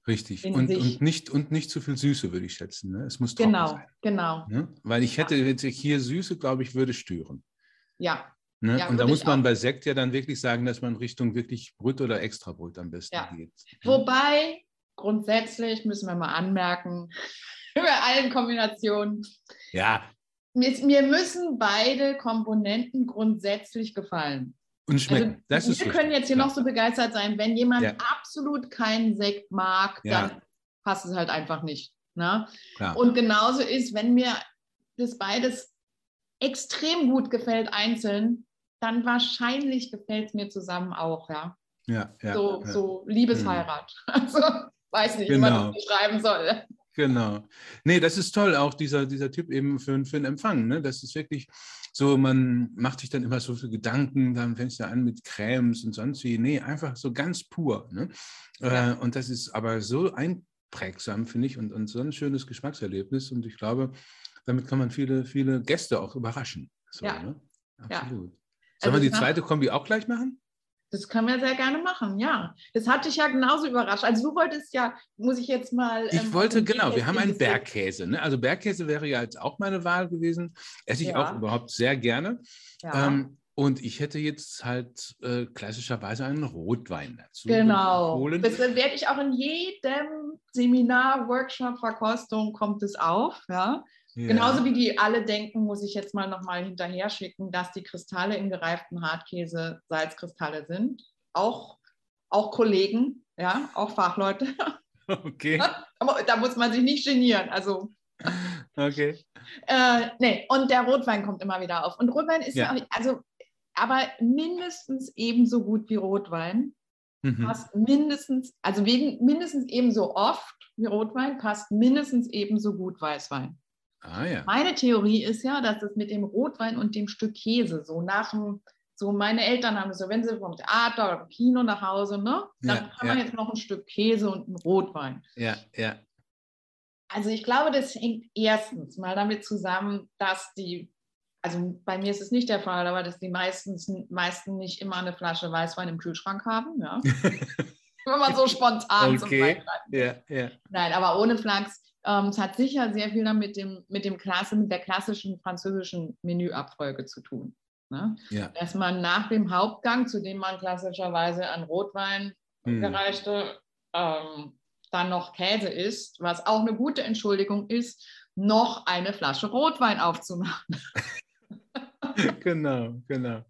Richtig. in Und, sich. und, nicht, und nicht zu viel Süße, würde ich schätzen. Ne? Es muss trocken Genau, sein. genau. Ne? Weil ich hätte Ja, jetzt hier Süße, glaube ich, würde stören. ja, Ne? ja, Und da würde muss ich man auch. bei Sekt ja dann wirklich sagen, dass man Richtung wirklich Brüt oder Extrabrüt am besten Ja. geht. Ne? Wobei, grundsätzlich müssen wir mal anmerken, bei allen Kombinationen, Ja, mir, mir müssen beide Komponenten grundsätzlich gefallen. und Also schmecken. Das ist wir können richtig, jetzt hier noch klar. so begeistert sein, wenn jemand Ja, absolut keinen Sekt mag, ja, dann passt es halt einfach nicht. Ne? klar. Und genauso ist, wenn mir das beides extrem gut gefällt einzeln, dann wahrscheinlich gefällt es mir zusammen auch, ja. Ja, ja, So, ja. so Hm. Liebesheirat. Also weiß nicht, wie man das Genau. beschreiben soll. Genau. Nee, das ist toll, auch dieser, dieser Typ eben für, für den Empfang. Ne? Das ist wirklich so, man macht sich dann immer so viele Gedanken, dann fängst du an mit Cremes und sonst wie. Nee, einfach so ganz pur. Ne? Ja. Äh, und das ist aber so einprägsam, finde ich, und, und so ein schönes Geschmackserlebnis. Und ich glaube, damit kann man viele, viele Gäste auch überraschen. So, Ja, ne? ja. Absolut. Sollen Also wir es die macht, zweite Kombi auch gleich machen? das können wir sehr gerne machen, ja. Das hat dich ja genauso überrascht. Also du wolltest ja, muss ich jetzt mal Ich ähm, aus wollte, dem genau, wir haben Nähkästchen ein einen bisschen. Bergkäse. Ne? Also Bergkäse wäre ja jetzt auch meine Wahl gewesen. Esse ich auch Ja, überhaupt sehr gerne. ja. Ähm, und ich hätte jetzt halt äh, klassischerweise einen Rotwein dazu Genau. empfohlen. Das werde ich auch in jedem Seminar, Workshop, Verkostung kommt es auf, ja. Genauso Ja, wie die alle denken, muss ich jetzt mal nochmal hinterher schicken, dass die Kristalle im gereiften Hartkäse Salzkristalle sind. Auch, auch Kollegen, ja, auch Fachleute. okay, Aber da muss man sich nicht genieren. Also, okay. äh, nee, und der Rotwein kommt immer wieder auf. Und Rotwein ist ja Ja, auch, also, aber mindestens ebenso gut wie Rotwein. mhm. Passt mindestens, also wegen, mindestens ebenso oft wie Rotwein, passt mindestens ebenso gut Weißwein. Ah ja, Meine Theorie ist ja, dass es mit dem Rotwein und dem Stück Käse so nach dem, so meine Eltern haben es so, wenn sie vom Theater oder vom Kino nach Hause, ne, dann ja, kann man ja, jetzt noch ein Stück Käse und einen Rotwein. ja, ja, Also ich glaube, das hängt erstens mal damit zusammen, dass die, also bei mir ist es nicht der Fall, aber dass die meistens, meisten nicht immer eine Flasche Weißwein im Kühlschrank haben, ja. Wenn man so spontan zum okay, Weingreifen will. ja, ja, Nein, aber ohne Flachs. Ähm, es hat sicher sehr viel mit, dem, mit, dem Klasse, mit der klassischen französischen Menüabfolge zu tun. Ne? ja, Dass man nach dem Hauptgang, zu dem man klassischerweise an Rotwein hm. gereichte, ähm, dann noch Käse isst, was auch eine gute Entschuldigung ist, noch eine Flasche Rotwein aufzumachen. Genau, genau.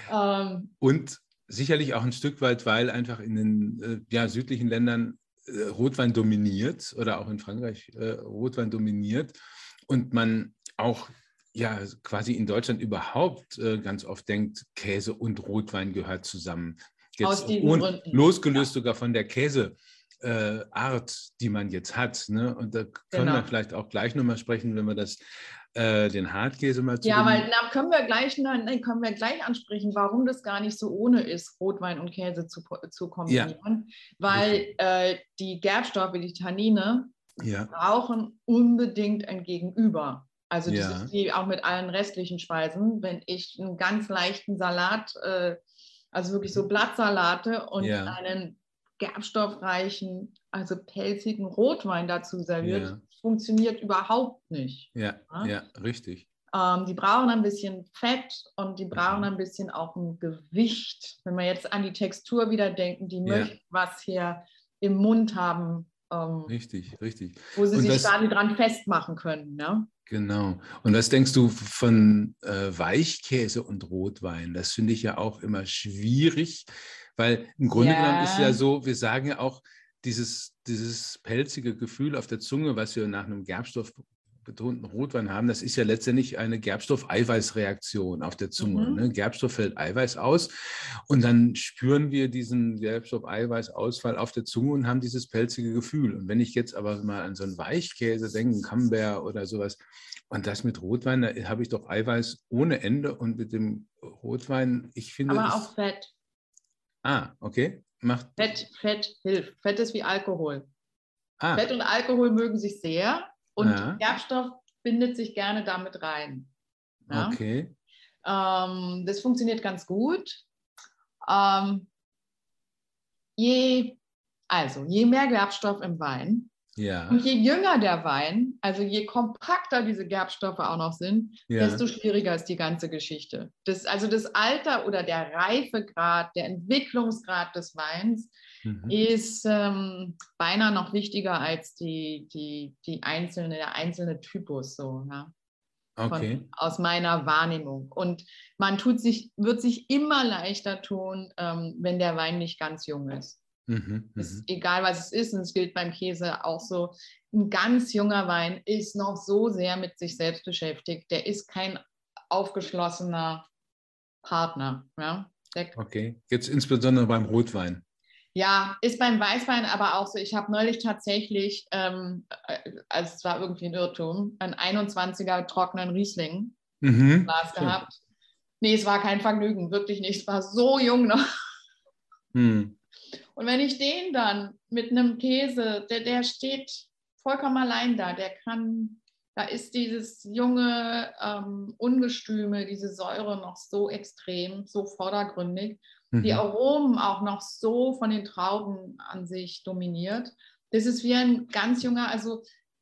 Ähm, Und sicherlich auch ein Stück weit, weil einfach in den äh, ja, südlichen Ländern äh, Rotwein dominiert oder auch in Frankreich äh, Rotwein dominiert und man auch ja quasi in Deutschland überhaupt äh, ganz oft denkt, Käse und Rotwein gehört zusammen. aus Jetzt diesen ohne, Gründen. losgelöst Ja, sogar von der Käse. Äh, Art, die man jetzt hat. Ne? Und da können wir genau. vielleicht auch gleich nochmal sprechen, wenn wir das, äh, den Hartkäse mal zu Ja, weil dem. da können wir gleich, nein, können wir gleich ansprechen, warum das gar nicht so ohne ist, Rotwein und Käse zu, zu Ja, kombinieren. richtig. Weil äh, die Gerbstoffe, die Tannine, Ja, brauchen unbedingt ein Gegenüber. Also das ist ja, wie auch mit allen restlichen Speisen. Wenn ich einen ganz leichten Salat, äh, also wirklich so Blattsalate und ja, einen gerbstoffreichen, also pelzigen Rotwein dazu serviert, ja. funktioniert überhaupt nicht. Ja, Ja? ja, richtig. Ähm, die brauchen ein bisschen Fett und die brauchen Mhm. ein bisschen auch ein Gewicht. Wenn wir jetzt an die Textur wieder denken, die Ja, möchten was hier im Mund haben, ähm, richtig, richtig. wo sie Und sich was, quasi dran festmachen können. Ne? genau. Und was denkst du von äh, Weichkäse und Rotwein? Das finde ich ja auch immer schwierig, weil im Grunde genommen ist ja Ja, so, wir sagen ja auch, dieses, dieses pelzige Gefühl auf der Zunge, was wir nach einem Gerbstoff betonten Rotwein haben, das ist ja letztendlich eine Gerbstoff-Eiweiß-Reaktion auf der Zunge. mhm. Ne? Gerbstoff fällt Eiweiß aus und dann spüren wir diesen Gerbstoff-Eiweiß-Ausfall auf der Zunge und haben dieses pelzige Gefühl. Und wenn ich jetzt aber mal an so einen Weichkäse denke, einen Camembert oder sowas, und das mit Rotwein, da habe ich doch Eiweiß ohne Ende und mit dem Rotwein, ich finde Aber auch es, Fett. ah, okay, macht, Fett, Fett hilft. Fett ist wie Alkohol. ah, Fett und Alkohol mögen sich sehr und ah, Gerbstoff bindet sich gerne damit rein. Ja? okay, Ähm, das funktioniert ganz gut. Ähm, je Also, je mehr Gerbstoff im Wein Ja. und je jünger der Wein, also je kompakter diese Gerbstoffe auch noch sind, Ja. desto schwieriger ist die ganze Geschichte. Das, also das Alter oder der Reifegrad, der Entwicklungsgrad des Weins Mhm. ist ähm, beinahe noch wichtiger als die, die, die einzelne, der einzelne Typus. So, ja. Okay. Von, aus meiner Wahrnehmung. Und man tut sich, wird sich immer leichter tun, ähm, wenn der Wein nicht ganz jung ist. Mhm. Ist Mhm. egal, was es ist, und es gilt beim Käse auch so. Ein ganz junger Wein ist noch so sehr mit sich selbst beschäftigt. Der ist kein aufgeschlossener Partner. Ja, der, Okay. Jetzt insbesondere beim Rotwein. ja, ist beim Weißwein aber auch so. Ich habe neulich tatsächlich, ähm, also es war irgendwie ein Irrtum, einen einundzwanziger trockenen Riesling Mhm. Glas Schön. gehabt. Nee, es war kein Vergnügen, wirklich nicht. Es war so jung noch. Mhm. Und wenn ich den dann mit einem Käse, der, der steht vollkommen allein da, der kann, da ist dieses junge ähm, Ungestüme, diese Säure noch so extrem, so vordergründig, die Mhm. Aromen auch noch so von den Trauben an sich dominiert. Das ist wie ein ganz junger, also,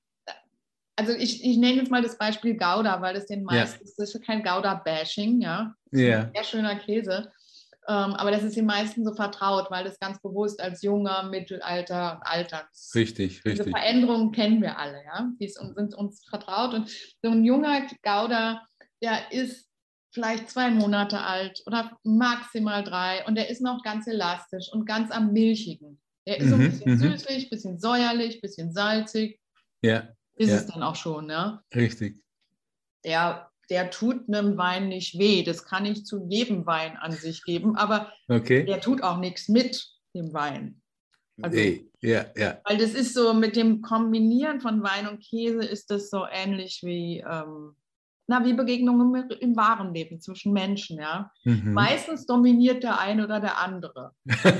also ich, ich nenne jetzt mal das Beispiel Gouda, weil das den Ja. meisten, das ist kein Gouda-Bashing, ja, das ist Ja. ein sehr schöner Käse. Ähm, aber das ist den meisten so vertraut, weil das ganz bewusst als junger, Mittelalter, Alter. Richtig, Diese richtig. Veränderungen kennen wir alle, ja. Die sind uns vertraut. Und so ein junger Gouda, der ist vielleicht zwei Monate alt oder maximal drei und der ist noch ganz elastisch und ganz am Milchigen. Der ist so ein Mhm. bisschen Mhm. süßlich, bisschen säuerlich, bisschen salzig. Ja. Ist Ja. es dann auch schon, ja. Richtig. Der, der tut einem Wein nicht weh. Das kann ich zu jedem Wein an sich geben, aber Okay. der tut auch nichts mit dem Wein. Also, Ey. Ja, ja. weil das ist so, mit dem Kombinieren von Wein und Käse ist das so ähnlich wie, ähm, na, wie Begegnungen im, im wahren Leben zwischen Menschen, ja. Mhm. Meistens dominiert der eine oder der andere.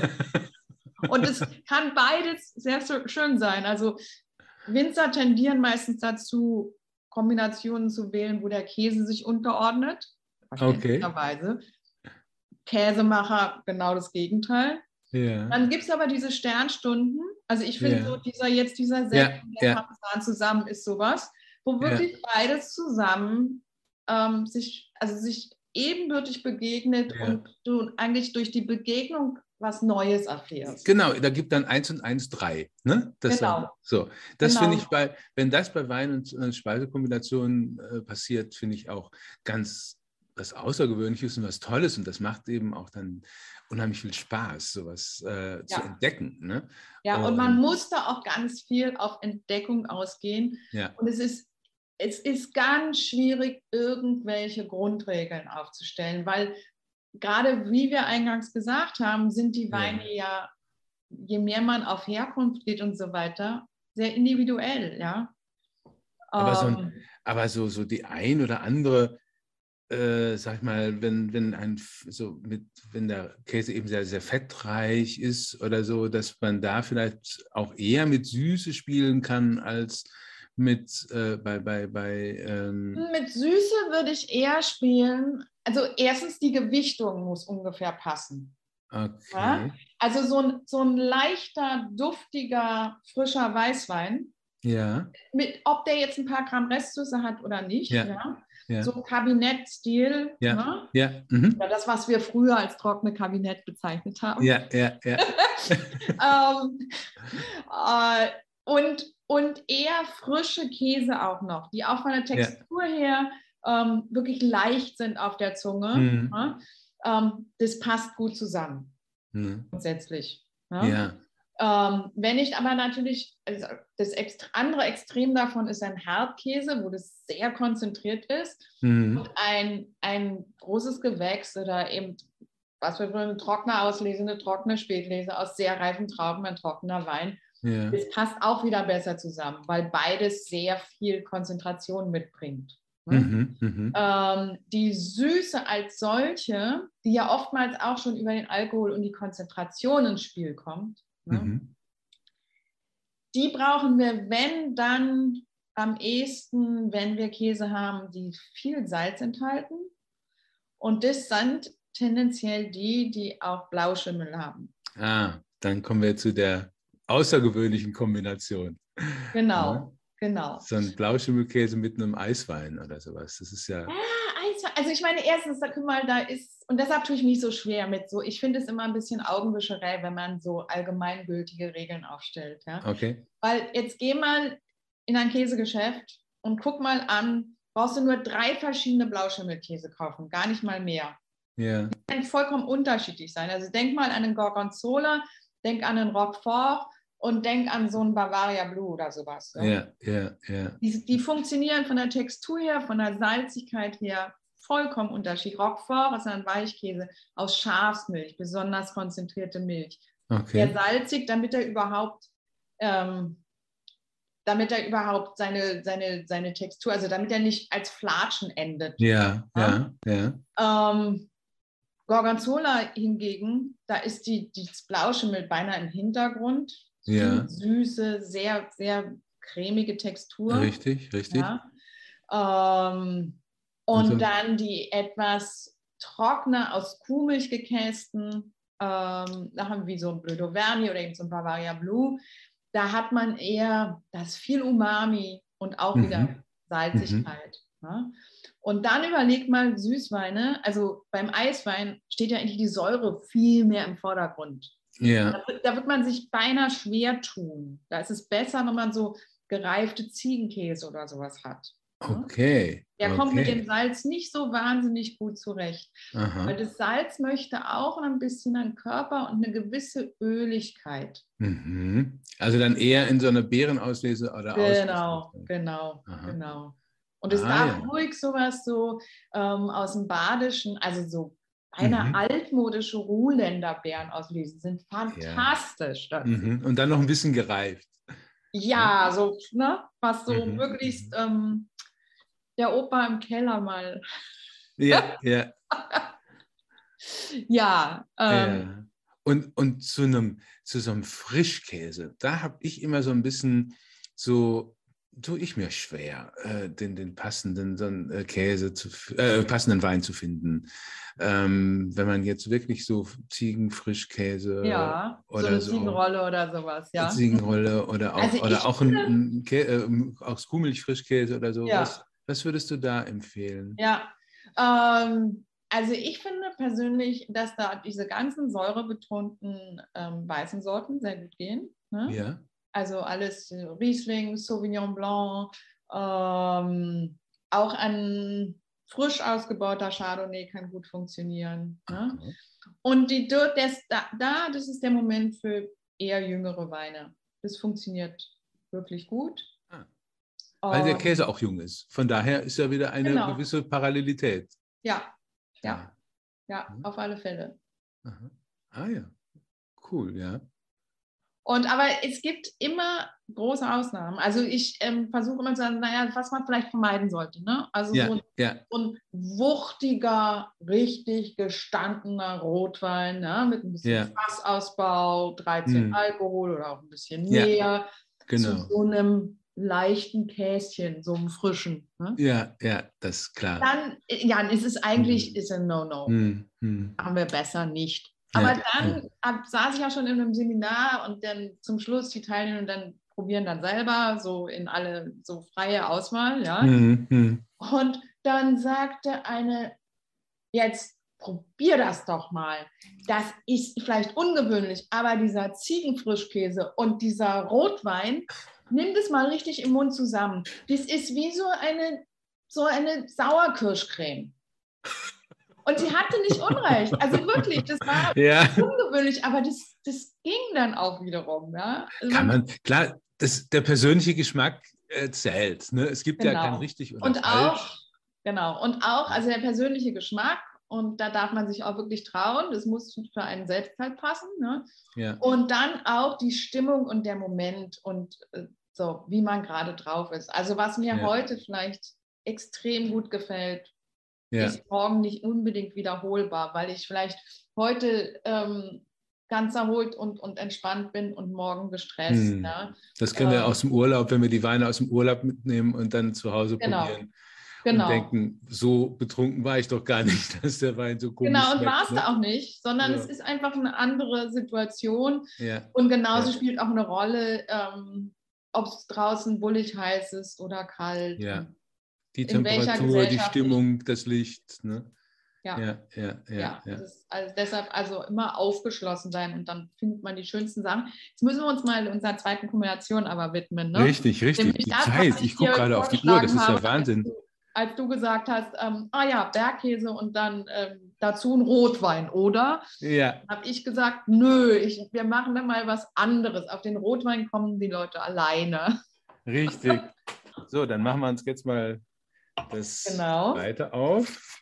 Und es kann beides sehr schön sein. Also Winzer tendieren meistens dazu, Kombinationen zu wählen, wo der Käse sich unterordnet, Okay. verständlicherweise. Käsemacher genau das Gegenteil. Ja. Dann gibt es aber diese Sternstunden. Also ich finde Ja. so dieser jetzt dieser Sekt Ja. und der Ja. Parmesan zusammen ist sowas, wo Ja. wirklich beides zusammen ähm, sich, also sich ebenbürtig begegnet Ja. und du eigentlich durch die Begegnung was Neues erfährst. Genau, da gibt dann eins und eins drei. Ne? Das Genau. dann, so. Das Genau. finde ich bei, wenn das bei Wein und äh, Speisekombinationen äh, passiert, finde ich auch ganz was Außergewöhnliches und was Tolles. Und das macht eben auch dann unheimlich viel Spaß, sowas äh, zu Ja. entdecken. Ne? Ja, und man muss da auch ganz viel auf Entdeckung ausgehen. Ja. Und es ist, es ist ganz schwierig, irgendwelche Grundregeln aufzustellen, weil gerade wie wir eingangs gesagt haben, sind die Weine ja, ja je mehr man auf Herkunft geht und so weiter, sehr individuell, ja. Aber, so, Ähm, aber so, so die ein oder andere, äh, sag ich mal, wenn, wenn ein so mit, wenn der Käse eben sehr, sehr fettreich ist oder so, dass man da vielleicht auch eher mit Süße spielen kann als mit äh, bei, bei, bei ähm mit Süße würde ich eher spielen. Also erstens, die Gewichtung muss ungefähr passen. Okay. Ja? Also so ein, so ein leichter, duftiger, frischer Weißwein, Ja. mit, ob der jetzt ein paar Gramm Restsüße hat oder nicht, Ja. ja? Ja. So Kabinettstil, Ja. ne? Ja. Mhm. Ja, das, was wir früher als trockene Kabinett bezeichnet haben. Ja, ja, ja. ähm, äh, und, und eher frische Käse auch noch, die auch von der Textur ja. her ähm, wirklich leicht sind auf der Zunge. Mhm. Ja? Ähm, das passt gut zusammen, Mhm. grundsätzlich. Ja? Ja. Ähm, wenn ich aber natürlich, also das Ext- andere Extrem davon ist ein Hartkäse, wo das sehr konzentriert ist. Mhm. Und ein, ein großes Gewächs oder eben, was wir für eine trockene Auslese, eine trockene Spätlese aus sehr reifen Trauben, ein trockener Wein. Ja. Das passt auch wieder besser zusammen, weil beides sehr viel Konzentration mitbringt. Ne? Mhm. Mhm. Ähm, die Süße als solche, die ja oftmals auch schon über den Alkohol und die Konzentration ins Spiel kommt, ne? Mhm. Die brauchen wir, wenn dann am ehesten, wenn wir Käse haben, die viel Salz enthalten. Und das sind tendenziell die, die auch Blauschimmel haben. Ah, dann kommen wir zu der außergewöhnlichen Kombination. Genau, Ja? genau. So ein Blauschimmelkäse mit einem Eiswein oder sowas. Das ist ja. Ja, Eiswein. Also ich meine, erstens, da guck mal, da ist, und deshalb tue ich mich so schwer mit so, ich finde es immer ein bisschen Augenwischerei, wenn man so allgemeingültige Regeln aufstellt. Ja? Okay. Weil jetzt geh mal in ein Käsegeschäft und guck mal an, brauchst du nur drei verschiedene Blauschimmelkäse kaufen, gar nicht mal mehr. Ja. Die werden vollkommen unterschiedlich sein. Also denk mal an einen Gorgonzola, denk an einen Roquefort und denk an so einen Bavaria Blue oder sowas. Ja, ja, ja. ja. Die, die funktionieren von der Textur her, von der Salzigkeit her vollkommen unterschiedlich. Roquefort ist ein Weichkäse aus Schafsmilch, besonders konzentrierte Milch. Okay. Sehr salzig, damit er überhaupt, ähm, damit er überhaupt seine, seine, seine Textur, also damit er nicht als Flatschen endet. Ja, ja, ja. ja? Ähm, Gorgonzola hingegen, da ist die, die Blauschimmel beinahe im Hintergrund. Ja. Süße, sehr, sehr cremige Textur. Richtig, richtig. Ja. Ähm, und Also, dann die etwas trockener aus Kuhmilch gekästen, ähm, da haben wir so ein Bleu d'Auvergne oder eben so ein Bavaria Blue. Da hat man eher das viel Umami und auch mhm. wieder Salzigkeit. Mhm. Ja. Und dann überlegt mal Süßweine, also beim Eiswein steht ja eigentlich die Säure viel mehr im Vordergrund. Ja. Da, da wird man sich beinahe schwer tun. Da ist es besser, wenn man so gereifte Ziegenkäse oder sowas hat. Okay. Der okay. kommt mit dem Salz nicht so wahnsinnig gut zurecht. Aha. Weil das Salz möchte auch ein bisschen einen Körper und eine gewisse Öligkeit. Mhm. Also dann eher in so einer Beerenauslese oder Genau, Auslese. genau, Aha. genau. Und es ah, darf ja. ruhig sowas so ähm, aus dem Badischen, also so eine mhm. altmodische Ruhländer Beeren auslesen, sind fantastisch. Ja. Mhm. Und dann noch ein bisschen gereift. Ja, so, ne, was so mhm. möglichst ähm, der Opa im Keller mal. Ja, ja. ja. Ähm, ja. Und, und zu, einem, zu so einem Frischkäse, da habe ich immer so ein bisschen so, tue ich mir schwer, äh, den, den passenden so einen, äh, Käse zu, äh, passenden Wein zu finden. Ähm, wenn man jetzt wirklich so Ziegenfrischkäse ja, oder so eine so, Ziegenrolle oder sowas, ja. Ziegenrolle oder auch, Also oder auch finde, ein, ein Kä äh, auch Kuhmilchfrischkäse oder so, ja. was, was würdest du da empfehlen? Ja, ähm, also ich finde persönlich, dass da diese ganzen säurebetonten ähm, weißen Sorten sehr gut gehen. Ne? Ja. Also alles äh, Riesling, Sauvignon Blanc, ähm, auch ein frisch ausgebauter Chardonnay kann gut funktionieren. Ne? Und die, das, da, da, das ist der Moment für eher jüngere Weine. Das funktioniert wirklich gut. Ah. Weil der Käse auch jung ist. Von daher ist ja wieder eine genau. gewisse Parallelität. Ja, ja, ja, ja, auf alle Fälle. Aha. Ah ja, cool, ja. Und aber es gibt immer große Ausnahmen. Also ich ähm, versuche immer zu sagen, naja, was man vielleicht vermeiden sollte. Ne? Also ja, so, ein, ja. so ein wuchtiger, richtig gestandener Rotwein, ne? Mit ein bisschen ja. Fassausbau, dreizehn hm. Alkohol oder auch ein bisschen mehr. Ja, genau. Zu so einem leichten Käschen, so einem frischen. Ne? Ja, ja, das ist klar. Dann, ja, es ist eigentlich hm. ist ein No-No. Hm, hm. Machen wir besser nicht. Aber ja, dann ja. saß ich auch schon in einem Seminar und dann zum Schluss die Teilnehmer dann probieren dann selber so in alle so freie Auswahl, ja. Mhm, mhm. Und dann sagte eine, jetzt probier das doch mal. Das ist vielleicht ungewöhnlich, aber dieser Ziegenfrischkäse und dieser Rotwein, nimm das mal richtig im Mund zusammen. Das ist wie so eine, so eine Sauerkirschcreme. Und sie hatte nicht Unrecht. Also wirklich, das war ja. ungewöhnlich, aber das, das ging dann auch wiederum. Ja? Also Kann man, klar, das, der persönliche Geschmack äh, zählt. Ne? Es gibt genau. ja kein richtig oder und falsch. Auch, genau, und auch, also der persönliche Geschmack, und da darf man sich auch wirklich trauen, das muss für einen selbst halt passen. Ne? Ja. Und dann auch die Stimmung und der Moment und äh, so, wie man gerade drauf ist. Also was mir ja. heute vielleicht extrem gut gefällt, ja. ist morgen nicht unbedingt wiederholbar, weil ich vielleicht heute ähm, ganz erholt und, und entspannt bin und morgen gestresst. Hm. Ja. Das kennen wir ähm, aus dem Urlaub, wenn wir die Weine aus dem Urlaub mitnehmen und dann zu Hause genau. probieren. Genau. und denken, so betrunken war ich doch gar nicht, dass der Wein so komisch Genau, und schmeckt. war es Ne? auch nicht, sondern Ja. es ist einfach eine andere Situation. Ja. Und genauso Ja. spielt auch eine Rolle, ähm, ob es draußen bullig heiß ist oder kalt. Ja. Und Die in welcher Temperatur, die Gesellschaft ich. Stimmung, das Licht. Ne? Ja, Ja, ja, ja, ja. ja. Das ist also deshalb also immer aufgeschlossen sein und dann findet man die schönsten Sachen. Jetzt müssen wir uns mal unserer zweiten Kombination aber widmen. Ne? Richtig, richtig. Nämlich Die das, was Zeit. ich Ich gucke dir gerade auf die Uhr, das vorgeschlagen ist habe, ja Wahnsinn. als du, als du gesagt hast, ähm, ah ja, Bergkäse und dann ähm, dazu ein Rotwein, oder? Ja, Habe ich gesagt, nö, ich, wir machen dann mal was anderes. Auf den Rotwein kommen die Leute alleine. richtig. So, dann machen wir uns jetzt mal das Genau. zweite auf.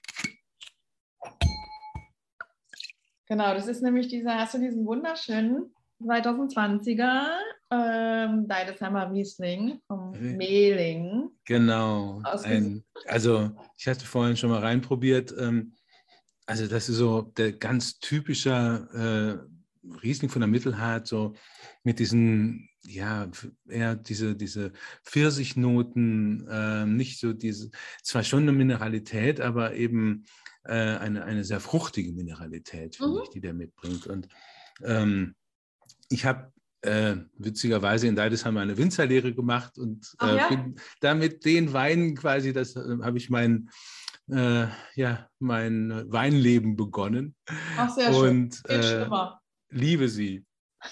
Genau, das ist nämlich dieser, hast du diesen wunderschönen zwanzig zwanziger ähm, Deidesheimer Riesling vom Ri- Mehling Genau. ausgesucht. Ein, also, ich hatte vorhin schon mal reinprobiert. Ähm, also, das ist so der ganz typische äh, Riesling von der Mittelhart, so mit diesen, ja, eher diese, diese Pfirsichnoten, äh, nicht so diese, zwar schon eine Mineralität, aber eben äh, eine, eine sehr fruchtige Mineralität, finde Mhm. ich, die der mitbringt. Und ähm, ich habe äh, witzigerweise in Deidesheim eine Winzerlehre gemacht und Ach äh, ja? bin damit den Weinen quasi, das äh, habe ich mein, äh, ja, mein Weinleben begonnen Ach, sehr schön. und Geht äh, schlimmer. liebe sie.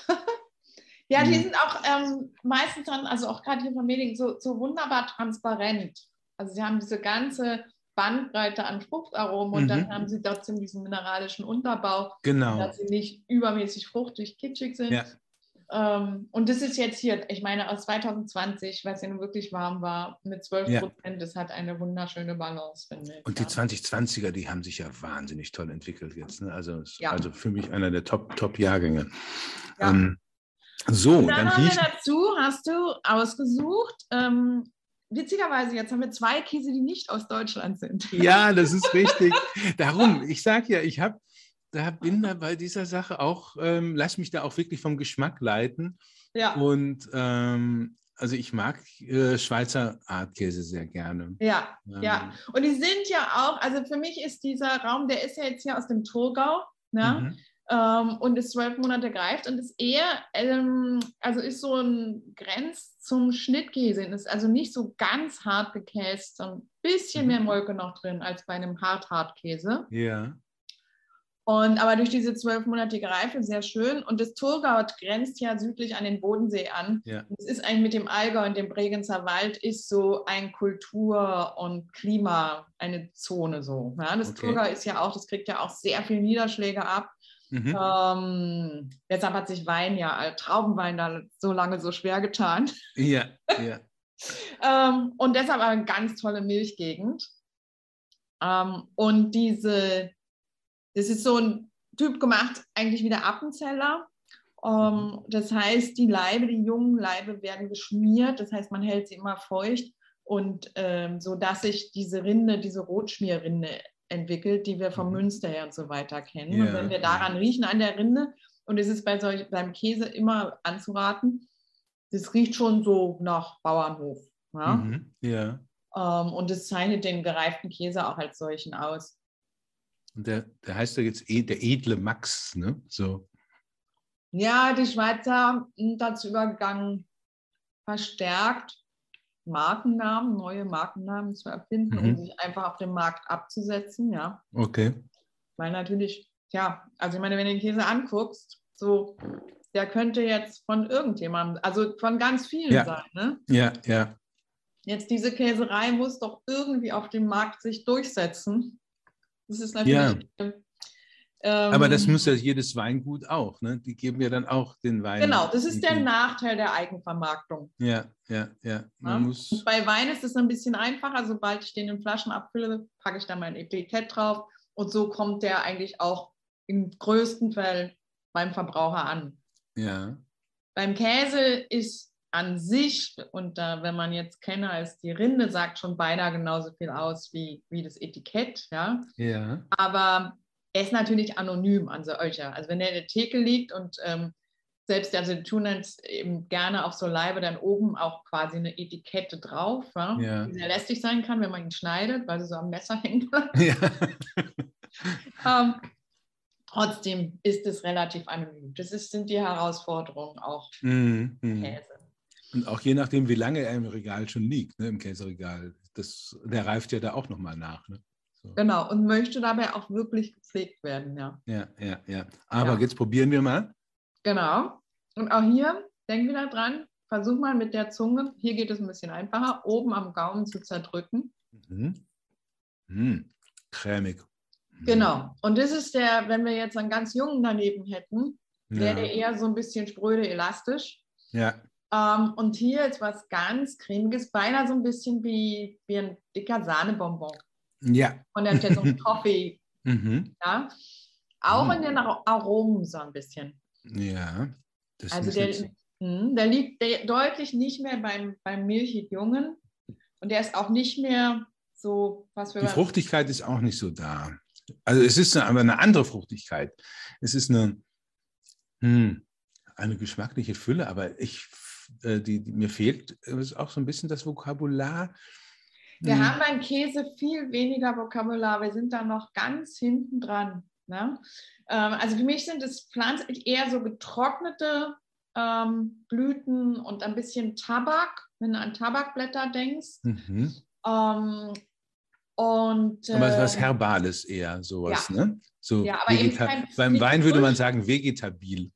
Ja, die Mhm. sind auch ähm, meistens dann, also auch gerade hier von Mehling, so, so wunderbar transparent. Also sie haben diese ganze Bandbreite an Fruchtaromen und dann Mhm. haben sie trotzdem diesen mineralischen Unterbau, Genau. dass sie nicht übermäßig fruchtig, kitschig sind. Ja. Ähm, und das ist jetzt hier, ich meine, aus zwanzig zwanzig, weil es ja nun wirklich warm war, mit zwölf Ja. Prozent, das hat eine wunderschöne Balance, finde ich. Und die Ja. zwanzig zwanziger, die haben sich ja wahnsinnig toll entwickelt jetzt. Ne? Also, Ja. also für mich einer der Top, Top-Jahrgänge. Ja. Ähm, so, Und dann, dann haben wir riechen. dazu, hast du ausgesucht, ähm, witzigerweise, jetzt haben wir zwei Käse, die nicht aus Deutschland sind. Ja, das ist richtig. Darum, ich sage ja, ich habe, da bin da bei dieser Sache auch, ähm, lass mich da auch wirklich vom Geschmack leiten. Ja. Und ähm, also ich mag äh, Schweizer Hartkäse sehr gerne. Ja, Ähm, ja. Und die sind ja auch, also für mich ist dieser Raum, der ist ja jetzt hier aus dem Thurgau, ne? mhm. Ähm, und ist zwölf Monate gereift und ist eher, ähm, also ist so ein Grenz zum Schnittkäse. Ist also nicht so ganz hart gekäst, so ein bisschen Mhm. mehr Molke noch drin als bei einem Hart-Hartkäse. Ja. Und aber durch diese zwölfmonatige Reife sehr schön. Und das Thurgau grenzt ja südlich an den Bodensee an. Ja. Und es ist eigentlich mit dem Allgäu und dem Bregenzer Wald ist so ein Kultur- und Klima, eine Zone so. Ja, das Okay. Thurgau ist ja auch, das kriegt ja auch sehr viel Niederschläge ab. Mhm. Ähm, deshalb hat sich Wein ja, äh, Traubenwein da so lange so schwer getan. Ja, ja. ähm, und deshalb eine ganz tolle Milchgegend. Ähm, und diese Das ist so ein Typ gemacht, eigentlich wie der Appenzeller. Um, das heißt, die Laibe, die jungen Laibe werden geschmiert. Das heißt, man hält sie immer feucht und ähm, so, dass sich diese Rinde, diese Rotschmierrinde entwickelt, die wir vom Mhm. Münster her und so weiter kennen. Ja, und wenn wir daran ja. riechen an der Rinde, und es ist bei solch, beim Käse immer anzuraten, das riecht schon so nach Bauernhof. Ja? Mhm. Ja. Um, und das zeichnet den gereiften Käse auch als solchen aus. Und der, der heißt ja jetzt eh, der edle Max, ne? So. Ja, die Schweizer sind dazu übergegangen, verstärkt Markennamen, neue Markennamen zu erfinden, Mhm. um sich einfach auf dem Markt abzusetzen, ja. Okay. Weil natürlich, ja, also ich meine, wenn du den Käse anguckst, so, der könnte jetzt von irgendjemandem, also von ganz vielen Ja. sein, ne? Ja, ja. Jetzt diese Käserei muss doch irgendwie auf dem Markt sich durchsetzen. Das ist natürlich... Ja. Ähm, Aber das muss ja jedes Weingut auch, ne? Die geben ja dann auch den Wein. Genau, das ist der irgendwie- Nachteil der Eigenvermarktung. Ja, ja, ja. Man Ja? muss. Und bei Wein ist es ein bisschen einfacher. Sobald ich den in Flaschen abfülle, packe ich da mein Etikett drauf. Und so kommt der eigentlich auch im größten Fall beim Verbraucher an. Ja. Beim Käse ist an sich, und äh, wenn man jetzt Kenner ist, die Rinde sagt schon beinahe genauso viel aus wie, wie das Etikett. Ja? Ja. Aber er ist natürlich anonym an solcher. Also wenn er in der Theke liegt und ähm, selbst, also die tun jetzt eben gerne auf so Laibe dann oben auch quasi eine Etikette drauf, ja, Ja. die sehr lästig sein kann, wenn man ihn schneidet, weil sie so am Messer hängt. Ja. ähm, trotzdem ist es relativ anonym. Das ist, sind die Herausforderungen auch Mhm. Käse. Und auch je nachdem, wie lange er im Regal schon liegt, ne, im Käseregal, das, der reift ja da auch nochmal nach. Ne? So. Genau, und möchte dabei auch wirklich gepflegt werden, ja. Ja, ja, ja. Aber Ja. jetzt probieren wir mal. Genau. Und auch hier, denk wieder dran, versuch mal mit der Zunge, hier geht es ein bisschen einfacher, oben am Gaumen zu zerdrücken. Mhm. Mhm. Cremig. Mhm. Genau. Und das ist der, wenn wir jetzt einen ganz jungen daneben hätten, wäre Ja. der eher so ein bisschen spröde, elastisch. Ja. Ähm, und hier ist was ganz cremiges, beinahe so ein bisschen wie, wie ein dicker Sahnebonbon. Ja. Und der hat ja so ein Toffee. Mhm. Ja? Auch Mhm. in den Ar- Aromen so ein bisschen. Ja. Das Also ist der, jetzt... mh, der liegt der deutlich nicht mehr beim, beim milchig Jungen. Und der ist auch nicht mehr so, was wir Die beim Fruchtigkeit ist auch nicht so da. Also es ist eine, aber eine andere Fruchtigkeit. Es ist eine, hm, eine geschmackliche Fülle, aber ich, äh, die, die, mir fehlt äh, auch so ein bisschen das Vokabular. Wir Hm. haben beim Käse viel weniger Vokabular. Wir sind da noch ganz hinten dran. Ne? Ähm, also für mich sind es Pflanzen eher so getrocknete ähm, Blüten und ein bisschen Tabak, wenn du an Tabakblätter denkst. Mhm. Ähm, und Aber äh, was Herbales eher, sowas, ja, ne? So ja, aber eben vegeta kein, beim nicht Wein würde man frisch. sagen vegetabil.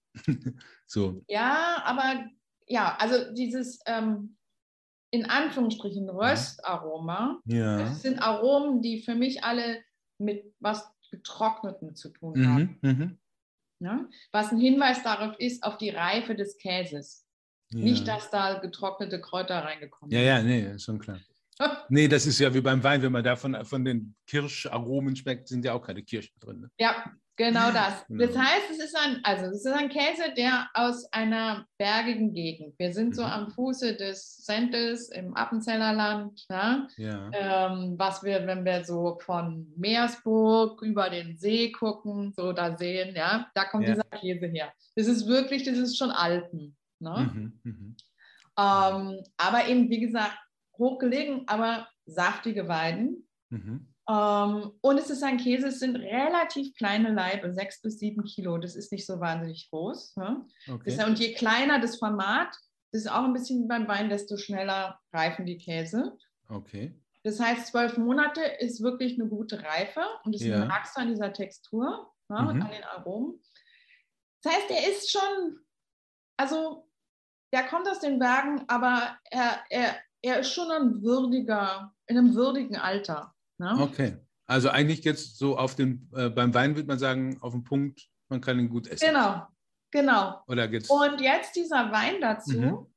So. Ja, aber ja, also dieses ähm, in Anführungsstrichen Röstaroma, Ja. das sind Aromen, die für mich alle mit was Getrocknetem zu tun haben. Mhm. Mhm. Ja? Was ein Hinweis darauf ist, auf die Reife des Käses. Nicht, Ja. dass da getrocknete Kräuter reingekommen Ja, sind. ja, nee, ist schon klar. Nee, das ist ja wie beim Wein, wenn man da von, von den Kirscharomen schmeckt, sind ja auch keine Kirschen drin. Ne? Ja, genau das. Genau. Das heißt, es ist ein, also es ist ein Käse, der aus einer bergigen Gegend. Wir sind so Mhm. am Fuße des Sentes im Appenzellerland. Ja? Ja. Ähm, was wir, wenn wir so von Meersburg über den See gucken, so da sehen, ja, da kommt Ja. dieser Käse her. Das ist wirklich, das ist schon Alpen. Ne? Mhm. Mhm. Ähm, aber eben, wie gesagt, hochgelegen, aber saftige Weiden. Mhm. Ähm, und es ist ein Käse, es sind relativ kleine Laibe, sechs bis sieben Kilo. Das ist nicht so wahnsinnig groß. Ne? Okay. Das, und je kleiner das Format, das ist auch ein bisschen wie beim Wein, desto schneller reifen die Käse. Okay. Das heißt, zwölf Monate ist wirklich eine gute Reife und das Ja. merkst du an dieser Textur, ne, Mhm. und an den Aromen. Das heißt, er ist schon, also der kommt aus den Bergen, aber er, er, er ist schon ein würdiger, in einem würdigen Alter. Ne? Okay. Also eigentlich jetzt so auf den, äh, beim Wein würde man sagen, auf den Punkt, man kann ihn gut essen. Genau, genau. Oder geht's? Und jetzt dieser Wein dazu, Mhm.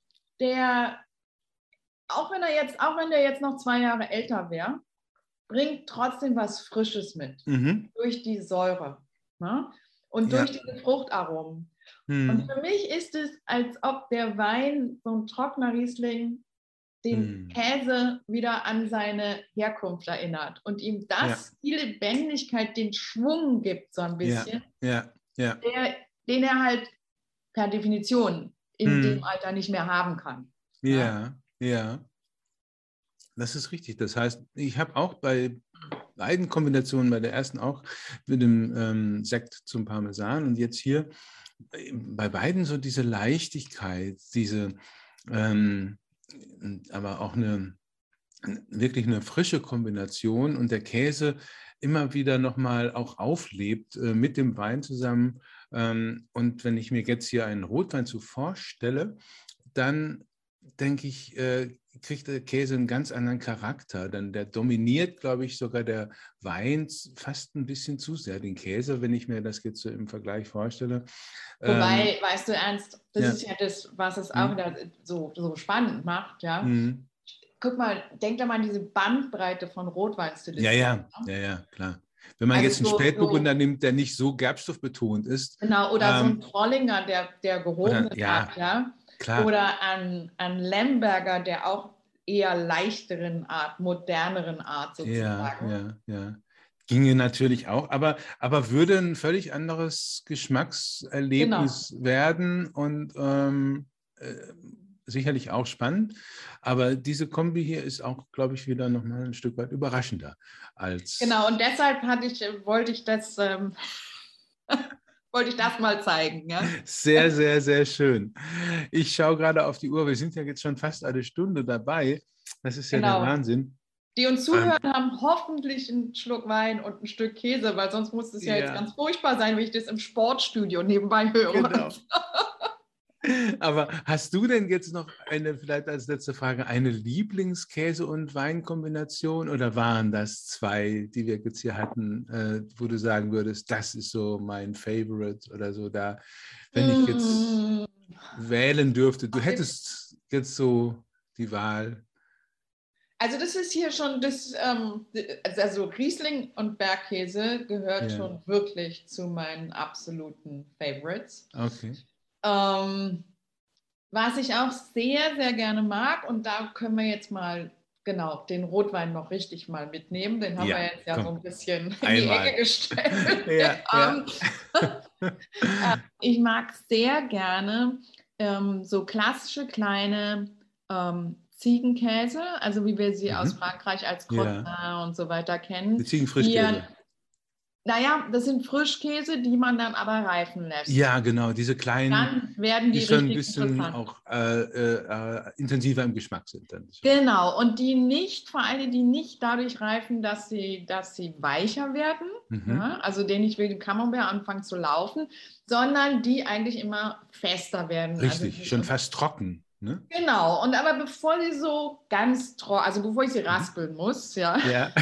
der, auch wenn er jetzt, auch wenn der jetzt noch zwei Jahre älter wäre, bringt trotzdem was Frisches mit. Mhm. Durch die Säure. Ne? Und Ja. durch diese Fruchtaromen. Mhm. Und für mich ist es, als ob der Wein, so ein trockener Riesling, den Mhm. Käse wieder an seine Herkunft erinnert und ihm das, Ja. die Lebendigkeit, den Schwung gibt, so ein bisschen, Ja. Ja. der, den er halt per Definition in Mhm. dem Alter nicht mehr haben kann. Ja. Ja. Ja. Das ist richtig. Das heißt, ich habe auch bei beiden Kombinationen, bei der ersten auch mit dem ähm, Sekt zum Parmesan und jetzt hier äh, bei beiden so diese Leichtigkeit, diese, ähm, aber auch eine wirklich eine frische Kombination und der Käse immer wieder nochmal auch auflebt äh, mit dem Wein zusammen. Ähm, und wenn ich mir jetzt hier einen Rotwein so vorstelle, dann denke ich, äh, kriegt der Käse einen ganz anderen Charakter. Dann der dominiert, glaube ich, sogar der Wein fast ein bisschen zu sehr den Käse, wenn ich mir das jetzt so im Vergleich vorstelle. Wobei, Ähm, weißt du, Ernst, das ja. ist ja das, was es auch Hm. wieder so, so spannend macht. Ja? Hm. Guck mal, denk doch mal an diese Bandbreite von Rotweinstilistik. Ja, ja, Ne? ja, ja, klar. Wenn man Also jetzt einen so, Spätburgunder so, nimmt, der nicht so gerbstoffbetont ist, genau, oder so ein ähm, Trollinger, der, der oder gehobenen ja, Art, ja. klar, Oder an, an Lemberger, der auch eher leichteren Art, moderneren Art ja, sozusagen. ja, ja. Ginge natürlich auch, aber, aber würde ein völlig anderes Geschmackserlebnis genau. werden und ähm, äh, sicherlich auch spannend. Aber diese Kombi hier ist auch, glaube ich, wieder nochmal ein Stück weit überraschender als. Genau, und deshalb hatte ich, wollte ich das. Ähm Wollte ich das mal zeigen. Ja? Sehr, sehr, sehr schön. Ich schaue gerade auf die Uhr. Wir sind ja jetzt schon fast eine Stunde dabei. Das ist ja genau. der Wahnsinn. Die uns zuhören, ähm, haben hoffentlich einen Schluck Wein und ein Stück Käse, weil sonst muss es ja, ja jetzt ganz furchtbar sein, wenn ich das im Sportstudio nebenbei höre. Genau. Aber hast du denn jetzt noch eine, vielleicht als letzte Frage, eine Lieblingskäse- und Weinkombination oder waren das zwei, die wir jetzt hier hatten, äh, wo du sagen würdest, das ist so mein Favorite oder so da, wenn ich jetzt mm. wählen dürfte, du hättest jetzt so die Wahl? Also das ist hier schon, das, ähm, also Riesling und Bergkäse gehört ja. schon wirklich zu meinen absoluten Favorites. Okay. Ähm, was ich auch sehr, sehr gerne mag, und da können wir jetzt mal genau den Rotwein noch richtig mal mitnehmen, den haben ja, wir jetzt ja komm. so ein bisschen in Einmal. die Ecke gestellt. ja, ja. Ich mag sehr gerne ähm, so klassische kleine ähm, Ziegenkäse, also wie wir sie mhm. aus Frankreich als Crottin ja. und so weiter kennen. Die Ziegenfrischkäse. Naja, das sind Frischkäse, die man dann aber reifen lässt. Ja, genau, diese kleinen, dann werden die, die schon ein bisschen auch äh, äh, intensiver im Geschmack sind. Dann. Genau, und die nicht, vor allem die nicht dadurch reifen, dass sie, dass sie weicher werden, mhm. ja, also denen nicht wie die Camembert anfangen zu laufen, sondern die eigentlich immer fester werden. Richtig, also schon fast trocken. Ne? Genau, und aber bevor sie so ganz trocken, also bevor ich sie raspeln muss, ja, ja.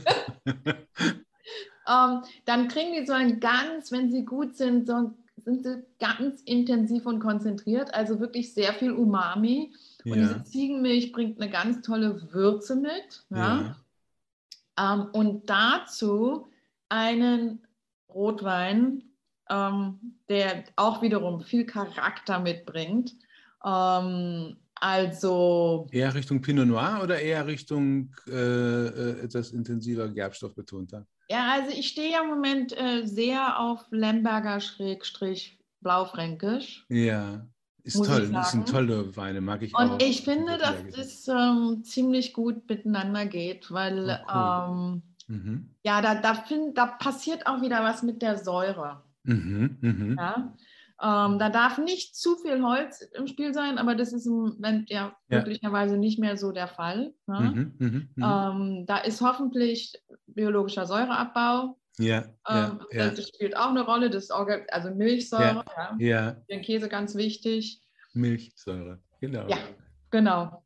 ähm, dann kriegen die so ein ganz, wenn sie gut sind, so sind sie ganz intensiv und konzentriert, also wirklich sehr viel Umami. Und ja. diese Ziegenmilch bringt eine ganz tolle Würze mit. Ja? Ja. Ähm, und dazu einen Rotwein, ähm, der auch wiederum viel Charakter mitbringt. Ähm, also eher Richtung Pinot Noir oder eher Richtung äh, etwas intensiver Gerbstoff-betonter? Ja, also ich stehe ja im Moment äh, sehr auf Lemberger Schrägstrich Blaufränkisch. Ja, ist toll. Das sind tolle Weine, mag ich und auch. Und ich finde, dass es ähm, ziemlich gut miteinander geht, weil oh, cool. ähm, mhm. ja, da, da, find, da passiert auch wieder was mit der Säure. Mhm, mh. Ja? Ähm, da darf nicht zu viel Holz im Spiel sein, aber das ist im Moment ja, ja. möglicherweise nicht mehr so der Fall. Ja? Mhm, mh, mh. Ähm, da ist hoffentlich biologischer Säureabbau. Ja, ähm, ja, das ja. spielt auch eine Rolle, das Organ also Milchsäure, ja, ja. ja. Den Käse ganz wichtig. Milchsäure, genau. Ja, genau.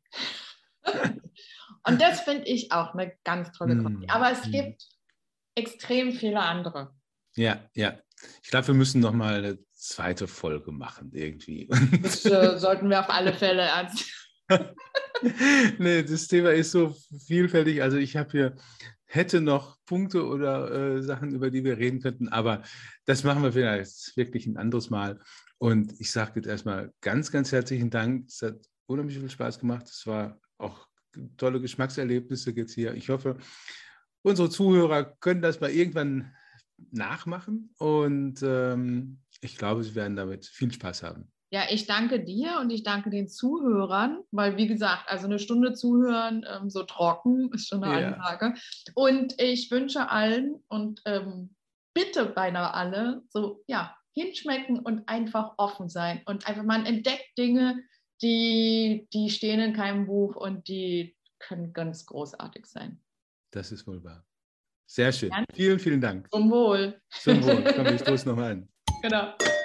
Und das finde ich auch eine ganz tolle Kombi. Mm, aber es mm. gibt extrem viele andere. Ja, ja. Ich glaube, wir müssen noch mal eine zweite Folge machen irgendwie. Das äh, sollten wir auf alle Fälle ernst. Nee, das Thema ist so vielfältig. Also ich habe hier, hätte noch Punkte oder äh, Sachen, über die wir reden könnten, aber das machen wir vielleicht wirklich ein anderes Mal. Und ich sage jetzt erstmal ganz, ganz herzlichen Dank. Es hat unheimlich viel Spaß gemacht. Es war auch tolle Geschmackserlebnisse jetzt hier. Ich hoffe, unsere Zuhörer können das mal irgendwann nachmachen und ähm, ich glaube, sie werden damit viel Spaß haben. Ja, ich danke dir und ich danke den Zuhörern, weil wie gesagt, also eine Stunde zuhören, ähm, so trocken, ist schon eine ja. Ansage. Und ich wünsche allen und ähm, bitte beinahe alle so, ja, hinschmecken und einfach offen sein und einfach, man entdeckt Dinge, die, die stehen in keinem Buch und die können ganz großartig sein. Das ist wohl wahr. Sehr schön. Ja. Vielen, vielen Dank. Zum Wohl. Zum Wohl. Komm, ich stoße noch ein. Genau.